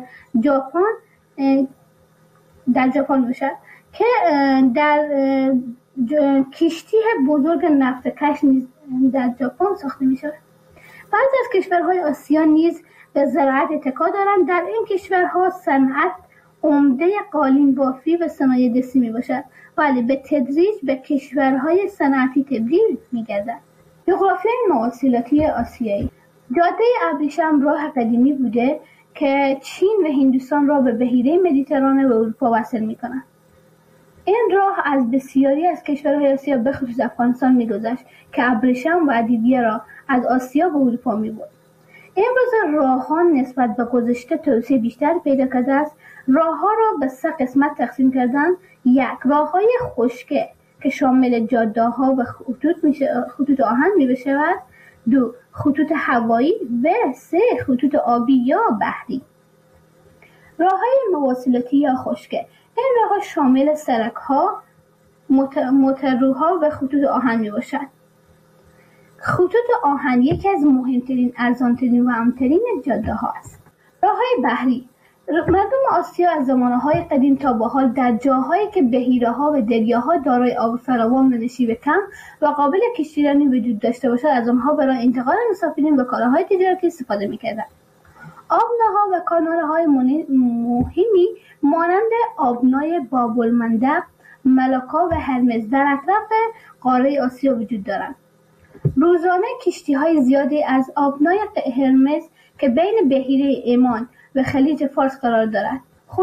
ژاپن باشد که در کشتی بزرگ نفت کش نیز در ژاپن ساخته می‌شود. بعضی از کشورهای آسیا نیز به زراعت اتکا دارند. در این کشورها صنعت عمده قالین بافی و صنایع دستی میباشد، ولی به تدریج به کشورهای صنعتی تبدیل میگردد. جغرافیای مواصلاتی آسیایی. جاده ابریشم راه قدیمی بوده که چین و هندوستان را به بحیره مدیترانه و اروپا وصل میکند. این راه از بسیاری از کشورهای آسیا به خصوص افغانستان میگذشت که ابریشم و ادویه را از آسیا به اروپا میبرد. امروز راه‌ها نسبت به گذشته توسعه بیشتر پیدا کرده است. راه‌ها را به 3 قسمت تقسیم کردند: 1. راه‌های خشکی که شامل جاده‌ها و خطوط آهن می‌شود. 2. خطوط هوایی و 3. خطوط آبی یا بحری. راه‌های مواصلاتی یا خشکی. این راه‌ها شامل سرک‌ها، موتورها و خطوط آهن می‌باشد. خطوط آهن یکی از مهمترین، ارزانترین و امن‌ترین جاده‌ها است. راه‌های بحری. مردم آسیا از زمانه‌های قدیم تا به حال در جاهایی که بحیره‌ها و دریاها دارای آب فراوان و نشیب کم و قابل کشتیرانی وجود داشته باشد، از آنها برای انتقال مسافرین و کالاهای تجارتی استفاده می‌کردند. آبناها و کانال‌های مهمی مانند آبنای باب‌المندب، ملاکا و هرمز در اطراف قاره آسیا وجود دارند. روزانه کشتی‌های زیادی از آبنای هرمز که بین بحیره عمان و خلیج فارس قرار دارد.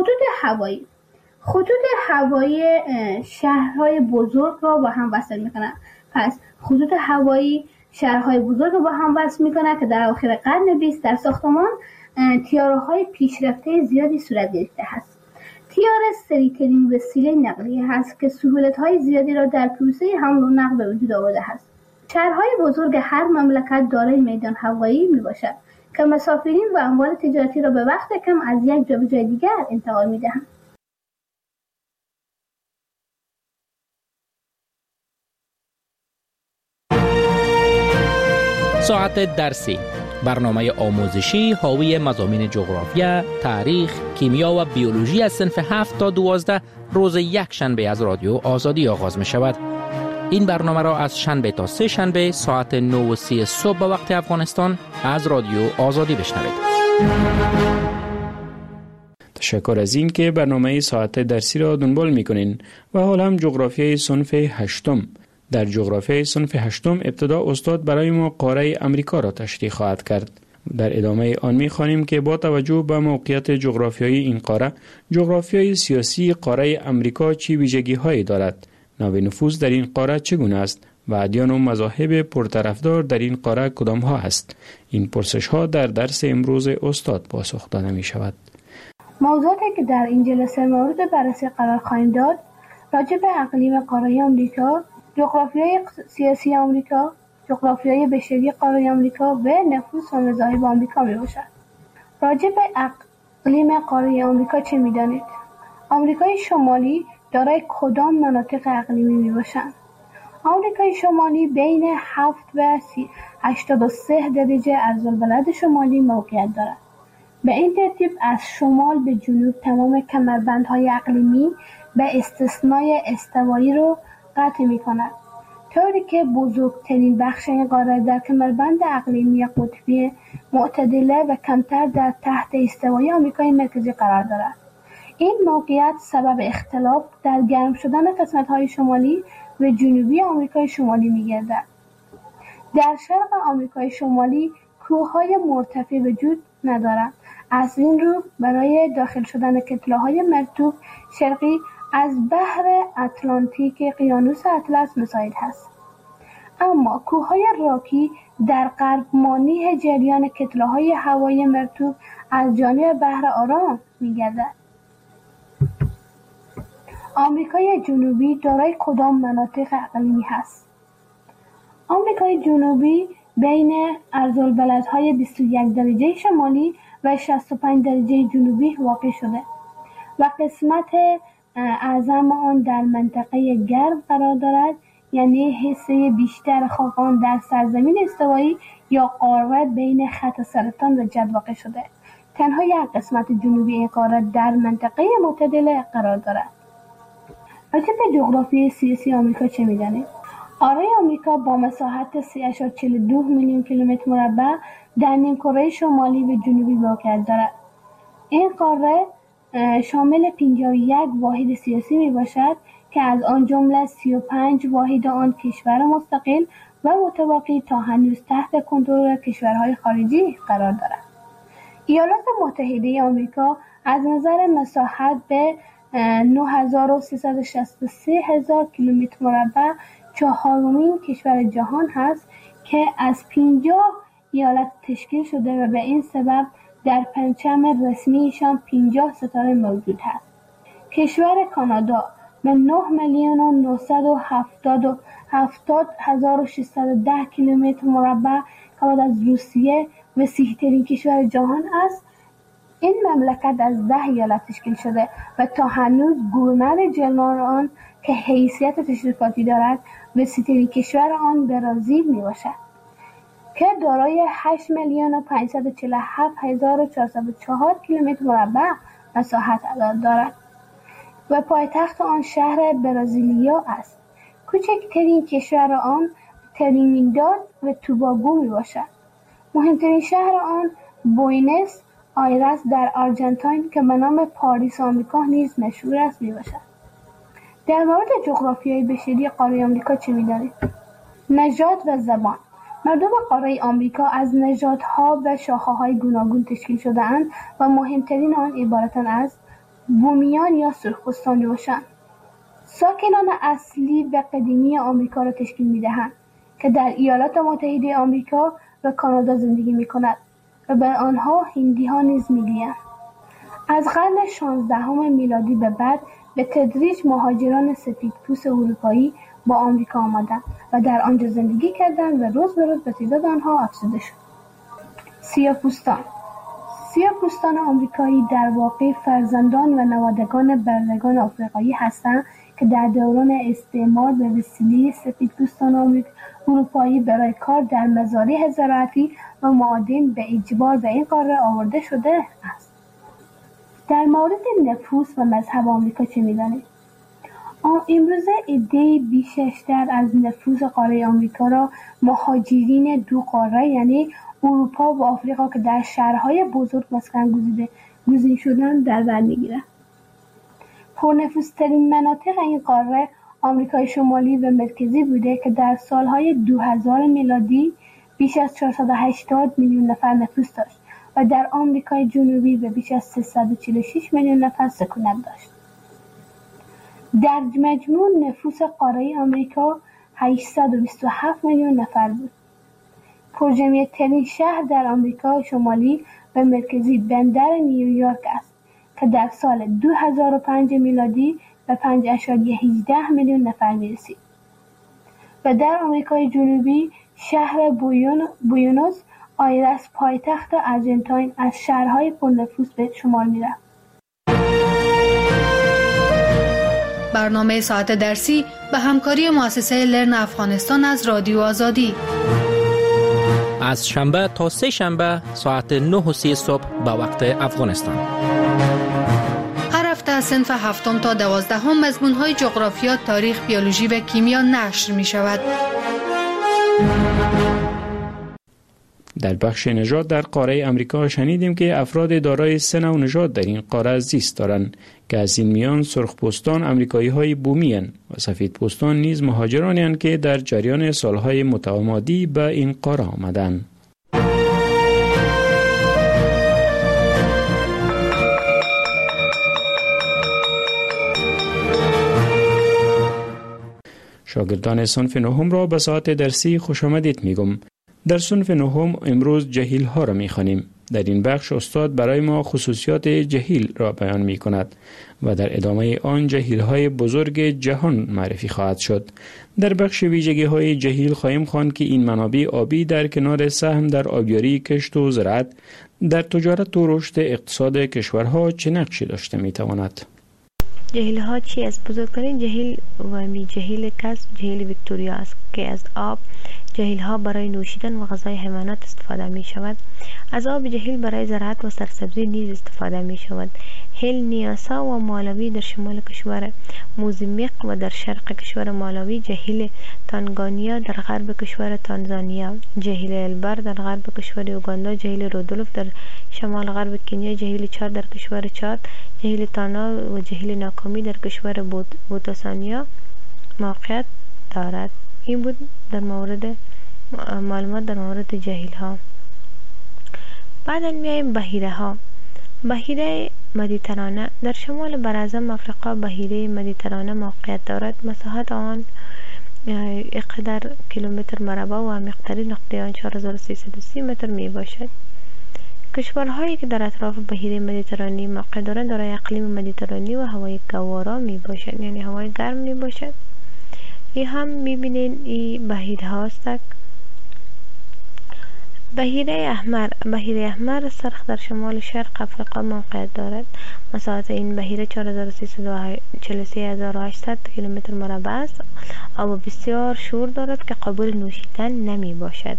خطوط هوایی شهرهای بزرگ را با هم وصل می‌کنند. پس خطوط هوایی شهرهای بزرگ را با هم وصل می‌کند که در اواخر قرن 20 در ساختمان طیاره‌های پیشرفته زیادی صورت گرفته است. طیاره سریع‌ترین وسیله نقلیه است که سهولت‌های زیادی را در پروسه حمل و نقل به وجود آورده است. شهرهای بزرگ هر مملکت دارای میدان هوایی میباشد که مسافرین و اموال تجارتی را به وقت کم از یک جا به جای دیگر انتقال میدهند. ساعت درسی، برنامه آموزشی حاوی مضامین جغرافیا، تاریخ، کیمیا و بیولوژی از صنف 7 تا 12 روز یک شنبه از رادیو آزادی آغاز می شود. این برنامه را از شنبه تا 3 شنبه ساعت 9:30 صبح به وقت افغانستان از رادیو آزادی بشنوید. تشکر از این که برنامه ساعت درسی را دنبال می‌کنین و حالا هم جغرافیای صنف 8. در جغرافیای صنف 8 ابتدا استاد برای ما قاره امریکا را تشریح خواهد کرد. در ادامه آن می‌خوانیم که با توجه به موقعیت جغرافیایی این قاره، جغرافیای سیاسی قاره امریکا چه ویژگی‌هایی دارد؟ نوع نفوذ در این قاره چگونه است و ادیان و مذاهب پرطرفدار در این قاره کدام ها است؟ این پرسش ها در درس امروز استاد پاسخ داده می شود. موضوعاتی که در این جلسه مورد بررسی قرار خواهیم داد راجع به اقلیم قاره آمریکا، جغرافیای سیاسی آمریکا، جغرافیای بشری قاره آمریکا و نفوذ و مذاهب آمریکا می باشد. راجع به اقلیم قاره آمریکا چه می دانید؟ آمریکای شمالی دارای کدام مناطق اقلیمی می باشند؟ آمریکای شمالی بین 7 و 83 درجه عرض‌البلد شمالی موقعیت دارد. به این ترتیب از شمال به جنوب تمام کمربندهای اقلیمی به استثنای استوایی رو قطع می‌کند، طوری که بزرگترین بخش این قاره در کمربند اقلیمی قطبی معتدله و کمتر در تحت استوایی آمریکای مرکزی قرار دارد. این موقعیت سبب اختلاف در گرم شدن قسمت‌های شمالی و جنوبی آمریکای شمالی می‌گردد. در شرق آمریکای شمالی کوه‌های مرتفع وجود ندارند. از این رو برای داخل شدن کتله‌های مرطوب شرقی از بحر اتلانتیک اقیانوس اطلس مساعد است. اما کوه‌های راکی در غرب مانع جریان کتله‌های هوایی مرطوب از جانب بحر آرام می‌گردد. آمریکای جنوبی دارای کدام مناطق اقلیمی است؟ آمریکای جنوبی بین عرض‌البلدهای 21 درجه شمالی و 65 درجه جنوبی واقع شده و قسمت اعظم آن در منطقه گرم قرار دارد، یعنی حصه بیشتر خاک آن در سرزمین استوایی یا قاره بین خط سرطان و جد واقع شده. تنها یک قسمت جنوبی این قاره در منطقه معتدله قرار دارد. راجع به جغرافی سیاسی آمریکا چه می‌دانید؟ قاره آمریکا با مساحت 3.42 میلیون کیلومتر مربع در نیمکره شمالی و جنوبی موقعیت دارد. این قاره شامل 51 واحد سیاسی میباشد که از آن جمله 35 واحد آن کشور مستقل و متواقی تا هنوز تحت کنترل کشورهای خارجی قرار دارد. ایالات متحده آمریکا از نظر مساحت به 9363,000 کیلومتر مربع چهارمین کشور جهان هست که از 50 ایالت تشکیل شده و به این سبب در پرچم رسمیشان 50 ستاره موجود است. کشور کانادا به 9,977,610 کیلومتر مربع که بعد از روسیه وسیع‌ترین کشور جهان است. این مملکت از 10 ایالت تشکیل شده و تا هنوز گورنر جنرال آن که حیثیت تشریفاتی دارد وسیع‌ترین کشور آن برزیل میباشد که دارای 8,547,404 کیلومتر مربع مساحت دارد و پایتخت آن شهر برزیلیا است. کوچکترین کشور آن ترینیداد و توباگو میباشد. مهمترین شهر آن بوینس آیرس در آرژانتین که به نام پاریس آمریکا نیز مشهور است میباشد. در مورد جغرافیای بشری قاره آمریکا چه می‌دانید؟ نژاد و زبان. مردم قاره آمریکا از نژادها و شاخه‌های گوناگون تشکیل شده‌اند و مهمترین آن عبارتند از بومیان یا سرخپوستان باشند. ساکنان اصلی و قدیمی آمریکا را تشکیل می‌دهند که در ایالات متحده آمریکا و کانادا زندگی می‌کنند و به آنها هندی‌ها نیز می‌گویند. از قرن 16 میلادی به بعد به تدریج مهاجران سفیدپوست اروپایی با آمریکا آمدند و در آنجا زندگی کردند و روز به روز به تعداد آنها افزوده شد. سیاه‌پوستان آمریکایی در واقع فرزندان و نوادگان برندگان آفریقایی هستند که در دوران استعمار به وسیله سفیدپوستان اروپایی برای کار در مزارع زراعتی و معادن به اجبار به این قاره آورده شده است. در مورد نفوس و مذهب آمریکا چه می‌دانید؟ امروزه عده‌ای بیشتر از نفوس قاره آمریکا را مهاجرین دو قاره یعنی اروپا و آفریقا که در شهرهای بزرگ مسکن گزین شدن در بر می‌گیرند. پرنفوذترین مناطق این قاره آمریکای شمالی و مرکزی بوده که در سالهای 2000 میلادی بیش از 480 میلیون نفر نفوذ داشت و در آمریکای جنوبی به بیش از 346 میلیون نفر سکونت داشت. در مجموع نفوس قاره آمریکا 827 میلیون نفر بود. پرجمعیت‌ترین شهر در آمریکا شمالی و مرکزی بندر نیویورک است که در سال 2005 میلادی به 5.18 میلیون نفر میرسید و در آمریکای جنوبی شهر بوینوس آیرس پایتخت آرژانتین از شهرهای پرنفوذ به شمار میرفت. برنامه ساعت درسی به همکاری مؤسسه لرن افغانستان از رادیو آزادی از شنبه تا سه شنبه ساعت 9:30 صبح به وقت افغانستان. هر هفته از صنف 7 تا 12 مضمون‌های جغرافیا، تاریخ، بیولوژی و کیمیا نشر می‌شود. در بخش نژاد در قاره امریکا شنیدیم که افراد دارای 3 نوع نژاد در این قاره زیست دارند که از این میان سرخپوستان امریکایی‌های بومی اند و سفیدپوستان نیز مهاجرانی اند که در جریان سالهای متمادی به این قاره آمدند. شاگردان صنف نهم را به ساعت درسی خوش آمدید میگم. در صنف نهم امروز جهیل ها را میخوانیم. در این بخش استاد برای ما خصوصیات جهیل را بیان می کند و در ادامه آن جهیل های بزرگ جهان معرفی خواهد شد. در بخش ویژگی های جهیل خواهیم خواند که این منابع آبی در کنار سهم در آبیاری، کشت و زراعت در تجارت و رشد اقتصاد کشورها چه نقشی داشته می تواند. جهیل ها چی است؟ بزرگترین جهیل و جهیل کسب جهیل ویکتوریا است که از آب جهیل ها برای نوشیدن و غذای حیوانات استفاده می شود. از آب جهیل برای زراعت و سرسبزی نیز استفاده می شود. هیل نیاسا و مالاوی در شمال کشور موزامبیق و در شرق کشور مالاوی، جهیل تانگانیا در غرب کشور تانزانیا، جهیل البر در غرب کشور اوگاندا، جهیل رودولف در شمال غرب کنیا، جهیل چاد در کشور چاد، جهیل تانا و جهیل ناکامی در کشور بوتسوانیا موقعیت دارد. این بود در مورد معلومات در مورد جهیل ها. بعد میایم بحیره ها. بحیره مدیترانه در شمال براعظم افریقا بحیره مدیترانه موقعیت دارد. مساحت آن 1 کیلومتر مربع و عمیق‌ترین نقطه آن 4330 متر می باشد. کشورهایی که در اطراف بحیره مدیترانه موقع دارند دارای اقلیم مدیترانه و هوای گوارا می باشد، یعنی هوای گرم می باشد. این هم میبینین این بحیره هاست. بحیره احمر سرخ در شمال شرق افریقا موقعیت دارد. مساحت این بحیره 4343800 کیلومتر مربع است. آب بسیار شور دارد که قابل نوشیدن نمی باشد.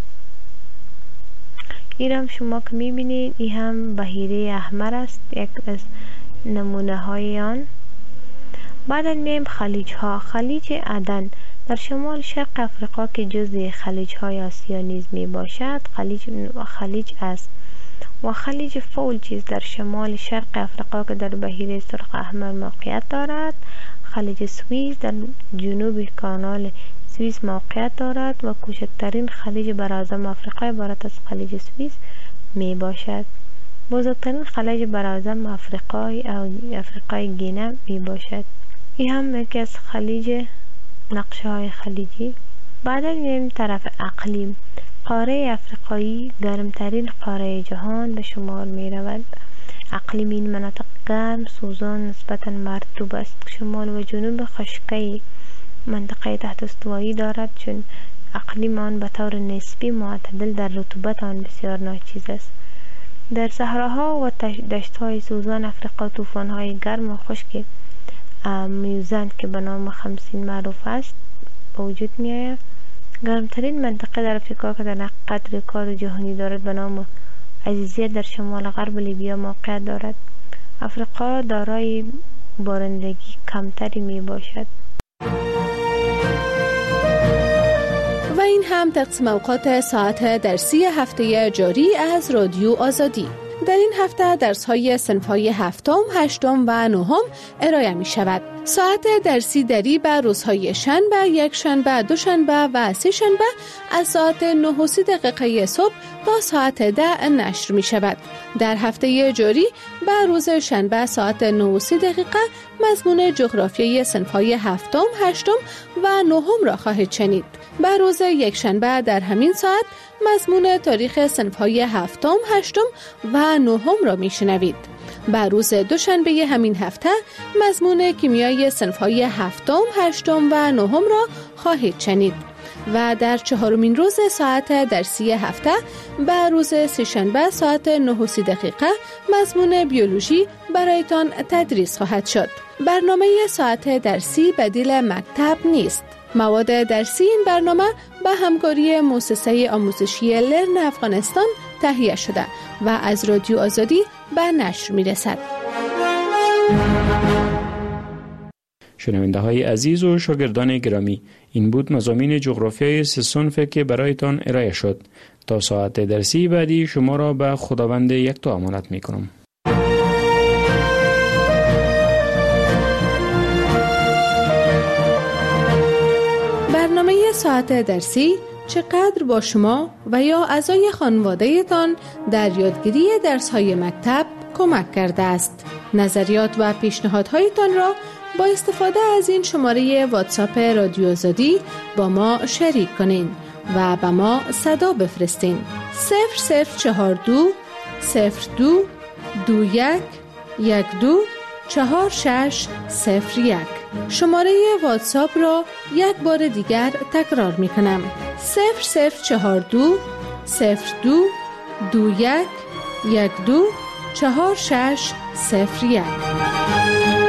این هم شما که میبینید این هم بحیره احمر است، یک از نمونه های آن. بعد میایم خلیج ها. خلیج عدن در شمال شرق افریقا که جزء خلیج های آسیا نیز می باشد خلیج است و خلیج فولجیز در شمال شرق افریقا که در بحیره سرخ احمر موقعیت دارد. خلیج سوئیس در جنوب کانال سوئیس موقعیت دارد و کوچکترین خلیج براعظم افریقا عبارت از خلیج سوئیس می باشد. بزرگترین خلیج براعظم افریقای گینه می باشد. این هم یکی از خلیج نقشه های خلیجی. بعد میریم طرف اقلیم. قاره افریقایی گرمترین قاره جهان به شمار می رود. اقلیم این مناطق گرم، سوزان، نسبتا مرطوب است. شمال و جنوب خشکی منطقه تحت استوایی دارد، چون اقلیم آن به طور نسبی معتدل در رطوبت آن بسیار ناچیز است. در صحراها و دشت‌های سوزان افریقا طوفان‌های گرم و خشک میوزند که به نام خمسین معروف است به وجود می آید. گرمترین منطقه در افریقا که در حقیقت رکورد جهانی دارد به نام عزیزیت در شمال غرب لیبیا موقعیت دارد. افریقا دارای بارندگی کمتری می باشد. و این هم تقسیم اوقات ساعت درسی هفته جاری از رادیو آزادی. در این هفته درس‌های صنف‌های 7م، 8م و 9م ارائه می‌شود. ساعت درسی دری به روزهای شنبه، یک شنبه، دوشنبه و سه شنبه از ساعت 9:30 صبح تا ساعت 10 نشر می‌شود. در هفته جاری به روز شنبه ساعت 9:30 مضمون جغرافیای صنف‌های 7م، 8م و 9م را خواهید شنید. به روز یک شنبه در همین ساعت مضمون تاریخ صنف‌های 7م، 8م و 9م را میشنوید. به روز دوشنبه همین هفته مضمون کیمیای صنف‌های 7م، 8م و 9م را خواهید شنید. و در چهارمین روز ساعت درسی هفته به روز سه‌شنبه ساعت 9:30 مضمون بیولوژی برایتان تدریس خواهد شد. برنامه ساعت درسی بدیل مکتب نیست. مواد درسی این برنامه به همکاری مؤسسه آموزشی لرن افغانستان تهیه شده و از رادیو آزادی به نشر می رسد. شنونده های عزیز و شاگردان گرامی، این بود مضامین جغرافیای 3 صنف که برایتان ارائه شد. تا ساعت درسی بعدی شما را به خداوند یکتا امانت می کنم. برنامه ساعت درسی چقدر با شما و یا اعضای خانواده تان در یادگیری درس‌های مکتب کمک کرده است. نظریات و پیشنهادهایتان را با استفاده از این شماره واتساپ رادیو آزادی با ما شریک کنین و به ما صدا بفرستین. 0042 02 21 12 4601. شماره واتساپ را یک بار دیگر تکرار می کنم. 0042 02 21 12 4601.